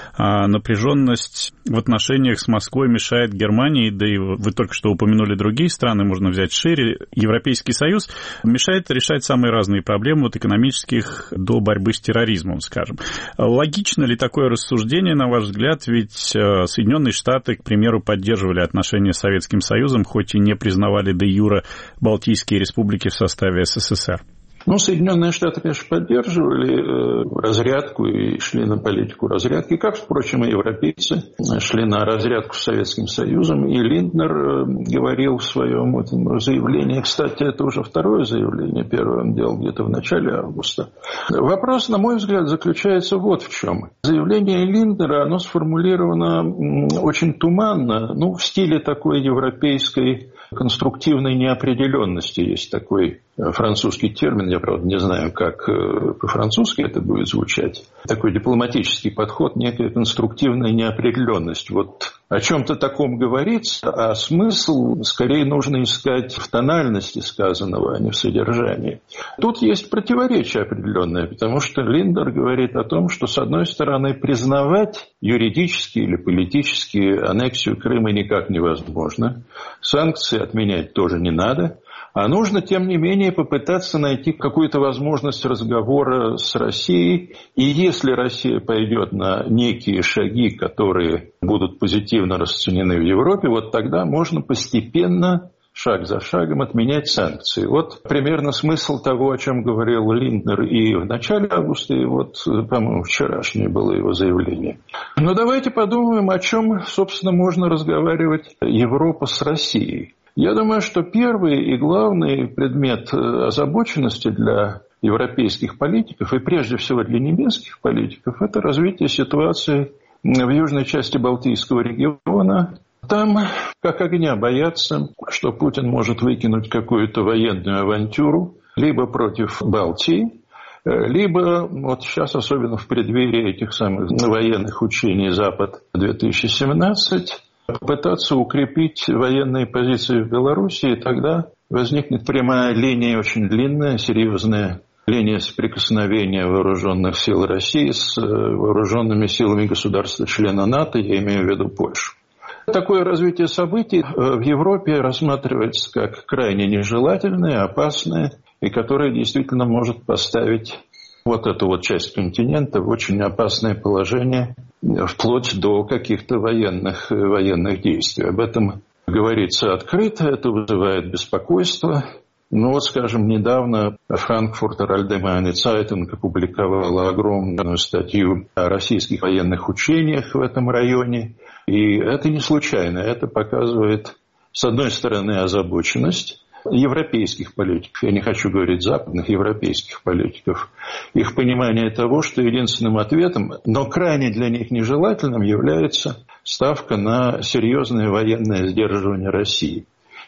А напряженность в отношениях с Москвой мешает Германии, да и вы только что упомянули другие страны, можно взять шире. Европейский Союз мешает решать самые разные проблемы, от экономических до борьбы с терроризмом, скажем. Логично ли такое рассуждение, на ваш взгляд, ведь Соединенные Штаты, к примеру, поддерживали отношения с Советским Союзом, хоть и не признавали де-юре Балтийские республики в составе СССР. Ну, Соединенные Штаты, конечно, поддерживали э, разрядку и шли на политику разрядки, как, впрочем, и европейцы шли на разрядку с Советским Союзом. И Линднер э, говорил в своем этом заявлении, кстати, это уже второе заявление, первое он делал где-то в начале августа. Вопрос, на мой взгляд, заключается вот в чем. Заявление Линднера, оно сформулировано очень туманно, ну, в стиле такой европейской конструктивной неопределенности. Есть такой французский термин, я, правда, не знаю, как по-французски это будет звучать. Такой дипломатический подход, некая конструктивная неопределенность. Вот о чем-то таком говорится, а смысл скорее нужно искать в тональности сказанного, а не в содержании. Тут есть противоречие определенное, потому что Линднер говорит о том, что, с одной стороны, признавать юридически или политически аннексию Крыма никак невозможно, санкции отменять тоже не надо, а нужно, тем не менее, попытаться найти какую-то возможность разговора с Россией. И если Россия пойдет на некие шаги, которые будут позитивно расценены в Европе, вот тогда можно постепенно шаг за шагом отменять санкции. Вот примерно смысл того, о чем говорил Линднер и в начале августа, и вот, по-моему, вчерашнее было его заявление. Но давайте подумаем, о чем, собственно, можно разговаривать Европа с Россией. Я думаю, что первый и главный предмет озабоченности для европейских политиков, и прежде всего для немецких политиков, это развитие ситуации в южной части Балтийского региона. Там как огня боятся, что Путин может выкинуть какую-то военную авантюру либо против Балтии, либо, вот сейчас, особенно в преддверии этих самых военных учений «Запад-две тысячи семнадцать», попытаться укрепить военные позиции в Беларуси, и тогда возникнет прямая линия, очень длинная, серьезная линия соприкосновения вооруженных сил России с вооруженными силами государства-члена НАТО, я имею в виду Польшу. Такое развитие событий в Европе рассматривается как крайне нежелательное, опасное, и которое действительно может поставить вот эту вот часть континента в очень опасное положение, вплоть до каких-то военных, военных действий. Об этом говорится открыто, это вызывает беспокойство. Ну вот, скажем, недавно Frankfurter Allgemeine Zeitung опубликовала огромную статью о российских военных учениях в этом районе. И это не случайно, это показывает, с одной стороны, озабоченность европейских политиков, я не хочу говорить западных, европейских политиков, их понимание того, что единственным ответом, но крайне для них нежелательным, является ставка на серьезное военное сдерживание России,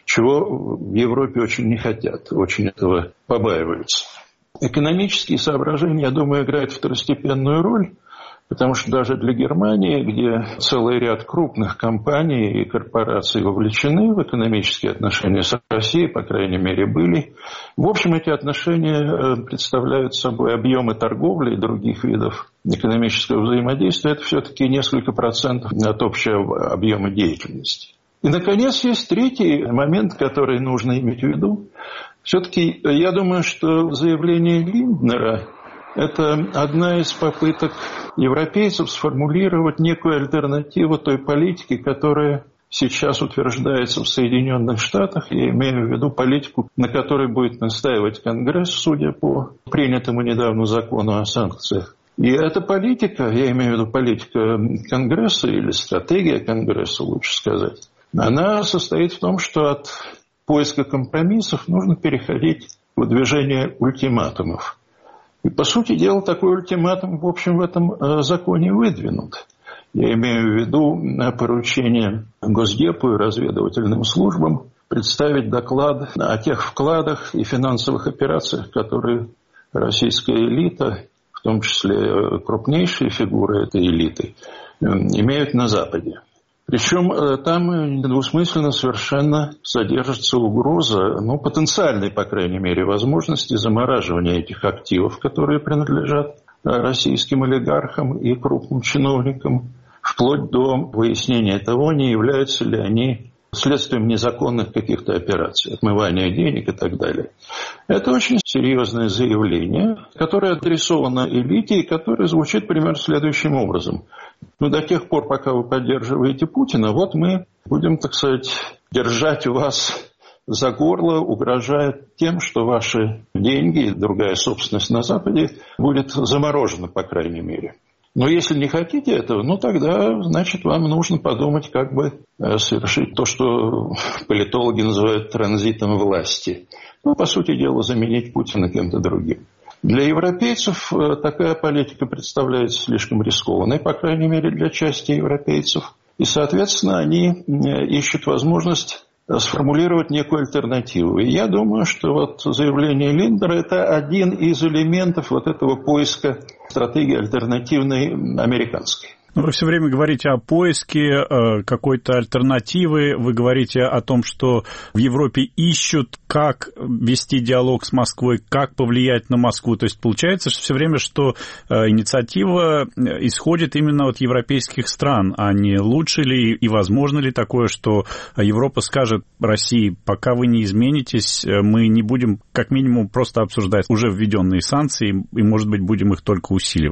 чего в Европе очень не хотят, очень этого побаиваются. Экономические соображения, я думаю, играют второстепенную роль, потому что даже для Германии, где целый ряд крупных компаний и корпораций вовлечены в экономические отношения с Россией, по крайней мере, были, в общем, эти отношения представляют собой объемы торговли и других видов экономического взаимодействия. Это все-таки несколько процентов от общего объема деятельности. И, наконец, есть третий момент, который нужно иметь в виду. Все-таки я думаю, что заявление Линднера – это одна из попыток европейцев сформулировать некую альтернативу той политике, которая сейчас утверждается в Соединенных Штатах. Я имею в виду политику, на которой будет настаивать Конгресс, судя по принятому недавно закону о санкциях. И эта политика, я имею в виду политика Конгресса или стратегия Конгресса, лучше сказать, она состоит в том, что от поиска компромиссов нужно переходить к выдвижению ультиматумов. И, по сути дела, такой ультиматум, в общем, в этом законе выдвинут. Я имею в виду поручение Госдепу и разведывательным службам представить доклад о тех вкладах и финансовых операциях, которые российская элита, в том числе крупнейшие фигуры этой элиты, имеют на Западе. Причем там недвусмысленно совершенно содержится угроза, ну, потенциальной, по крайней мере, возможности замораживания этих активов, которые принадлежат российским олигархам и крупным чиновникам, вплоть до выяснения того, не являются ли они следствием незаконных каких-то операций, отмывания денег и так далее. Это очень серьезное заявление, которое адресовано элите и которое звучит примерно следующим образом. Ну, до тех пор, пока вы поддерживаете Путина, вот мы будем, так сказать, держать вас за горло, угрожая тем, что ваши деньги и другая собственность на Западе будет заморожена, по крайней мере. Но если не хотите этого, ну тогда, значит, вам нужно подумать, как бы совершить то, что политологи называют транзитом власти. Ну, по сути дела, заменить Путина кем-то другим. Для европейцев такая политика представляется слишком рискованной, по крайней мере, для части европейцев. И, соответственно, они ищут возможность сформулировать некую альтернативу. И я думаю, что вот заявление Линднера – это один из элементов вот этого поиска стратегии альтернативной американской. Вы все время говорите о поиске какой-то альтернативы, вы говорите о том, что в Европе ищут, как вести диалог с Москвой, как повлиять на Москву. То есть получается что все время, что инициатива исходит именно от европейских стран, а не лучше ли и возможно ли такое, что Европа скажет России, пока вы не изменитесь, мы не будем как минимум просто обсуждать уже введенные санкции и, может быть, будем их только усиливать.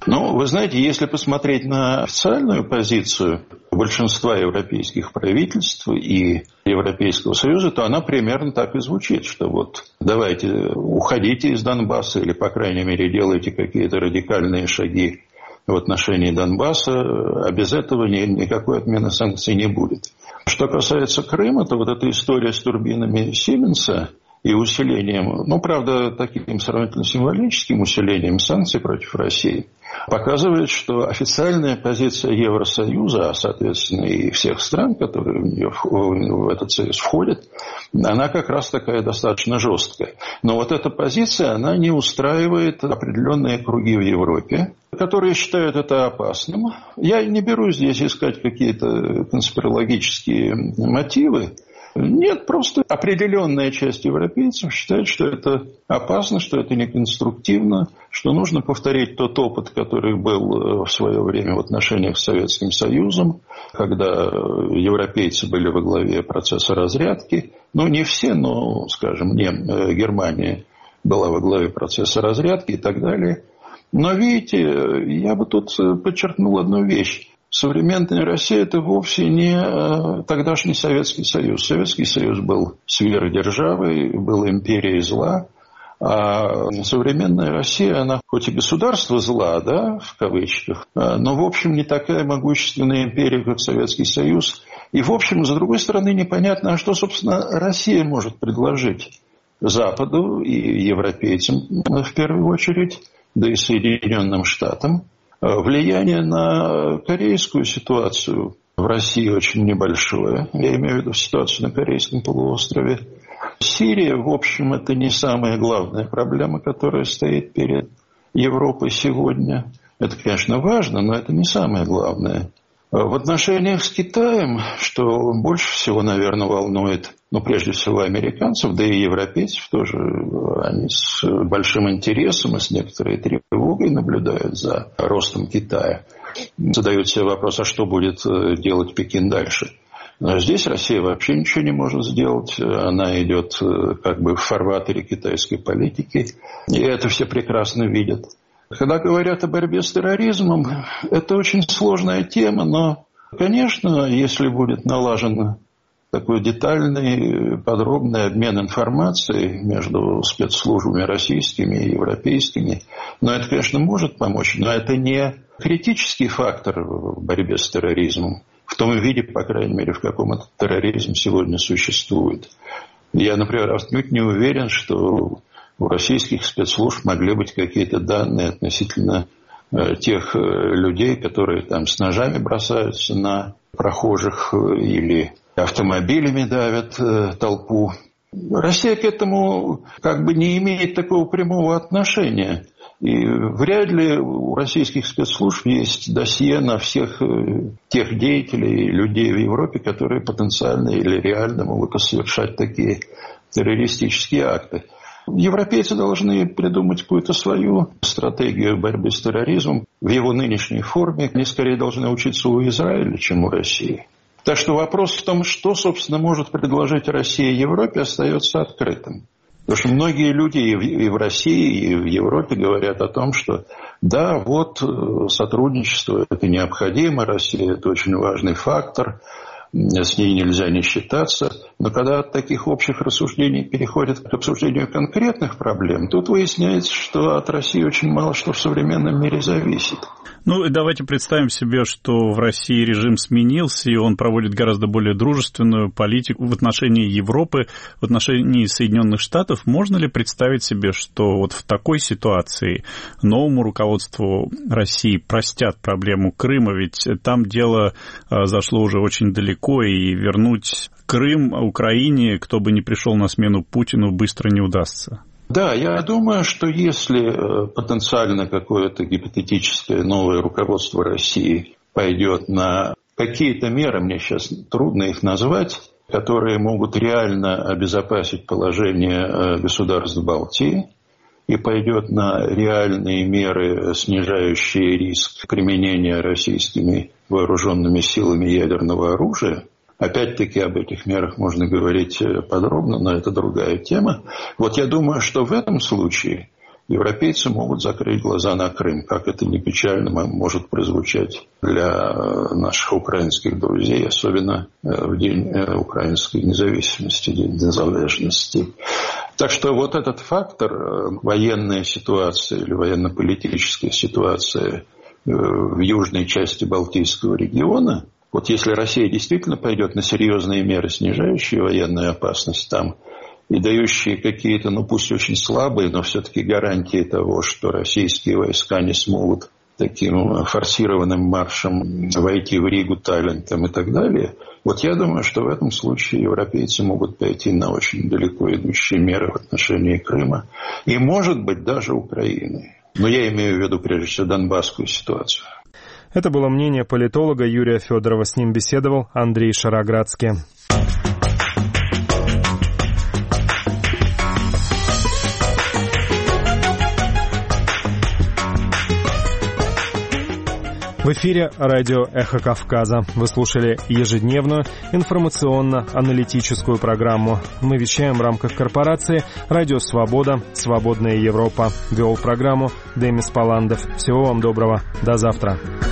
Ну, вы знаете, если посмотреть на официальную позицию большинства европейских правительств и Европейского Союза, то она примерно так и звучит, что вот давайте уходите из Донбасса или, по крайней мере, делайте какие-то радикальные шаги в отношении Донбасса, а без этого ни, никакой отмены санкций не будет. Что касается Крыма, то вот эта история с турбинами Сименса и усилением, ну, правда, таким сравнительно символическим усилением санкций против России, показывает, что официальная позиция Евросоюза, а, соответственно, и всех стран, которые в, нее, в этот союз входят, она как раз такая достаточно жесткая. Но вот эта позиция, она не устраивает определенные круги в Европе, которые считают это опасным. Я не берусь здесь искать какие-то конспирологические мотивы. Нет, просто определенная часть европейцев считает, что это опасно, что это неконструктивно, что нужно повторить тот опыт, который был в свое время в отношениях с Советским Союзом, когда европейцы были во главе процесса разрядки. Ну, не все, но, скажем, не Германия была во главе процесса разрядки и так далее. Но, видите, я бы тут подчеркнул одну вещь. Современная Россия – это вовсе не тогдашний Советский Союз. Советский Союз был сверхдержавой, был империей зла. А современная Россия, она хоть и государство зла, да, в кавычках, но, в общем, не такая могущественная империя, как Советский Союз. И, в общем, с другой стороны, непонятно, а что, собственно, Россия может предложить Западу и европейцам, в первую очередь, да и Соединенным Штатам. Влияние на корейскую ситуацию в России очень небольшое. Я имею в виду ситуацию на Корейском полуострове. Сирия, в общем, это не самая главная проблема, которая стоит перед Европой сегодня. Это, конечно, важно, но это не самое главное. В отношениях с Китаем, что больше всего, наверное, волнует, ну, прежде всего, американцев, да и европейцев тоже, они с большим интересом и с некоторой тревогой наблюдают за ростом Китая. Задают себе вопрос, а что будет делать Пекин дальше? Но здесь Россия вообще ничего не может сделать. Она идет как бы в фарватере китайской политики, и это все прекрасно видят. Когда говорят о борьбе с терроризмом, это очень сложная тема, но, конечно, если будет налажен такой детальный, подробный обмен информацией между спецслужбами российскими и европейскими, но это, конечно, может помочь, но это не критический фактор в борьбе с терроризмом, в том виде, по крайней мере, в каком этот терроризм сегодня существует. Я, например, отнюдь не уверен, что у российских спецслужб могли быть какие-то данные относительно э, тех э, людей, которые там с ножами бросаются на прохожих или автомобилями давят э, толпу. Россия к этому как бы не имеет такого прямого отношения. И вряд ли у российских спецслужб есть досье на всех э, тех деятелей, людей в Европе, которые потенциально или реально могут совершать такие террористические акты. Европейцы должны придумать какую-то свою стратегию борьбы с терроризмом в его нынешней форме. Они скорее должны учиться у Израиля, чем у России. Так что вопрос в том, что, собственно, может предложить Россия Европе, остается открытым. Потому что многие люди и в России, и в Европе говорят о том, что да, вот сотрудничество это необходимо, Россия это очень важный фактор, с ней нельзя не считаться. Но когда от таких общих рассуждений переходят к обсуждению конкретных проблем, тут выясняется, что от России очень мало что в современном мире зависит. Ну, и давайте представим себе, что в России режим сменился, и он проводит гораздо более дружественную политику в отношении Европы, в отношении Соединенных Штатов. Можно ли представить себе, что вот в такой ситуации новому руководству России простят проблему Крыма? Ведь там дело зашло уже очень далеко, и вернуть Крым Украине, кто бы ни пришел на смену Путину, быстро не удастся. Да, я думаю, что если потенциально какое-то гипотетическое новое руководство России пойдет на какие-то меры, мне сейчас трудно их назвать, которые могут реально обезопасить положение государств Балтии, и пойдет на реальные меры, снижающие риск применения российскими вооруженными силами ядерного оружия. Опять-таки об этих мерах можно говорить подробно, но это другая тема. Вот я думаю, что в этом случае европейцы могут закрыть глаза на Крым. Как это не печально может прозвучать для наших украинских друзей, особенно в день украинской независимости, день незалежности. Так что вот этот фактор, военная ситуация или военно-политическая ситуация в южной части Балтийского региона, вот если Россия действительно пойдет на серьезные меры, снижающие военную опасность там, и дающие какие-то, ну пусть очень слабые, но все-таки гарантии того, что российские войска не смогут таким форсированным маршем войти в Ригу, Таллин там, и так далее, вот я думаю, что в этом случае европейцы могут пойти на очень далеко идущие меры в отношении Крыма и, может быть, даже Украины. Но я имею в виду, прежде всего, донбасскую ситуацию. Это было мнение политолога Юрия Федорова. С ним беседовал Андрей Шароградский. В эфире радио «Эхо Кавказа». Вы слушали ежедневную информационно-аналитическую программу. Мы вещаем в рамках корпорации «Радио Свобода. Свободная Европа». Вел программу Демис Паландов. Всего вам доброго. До завтра.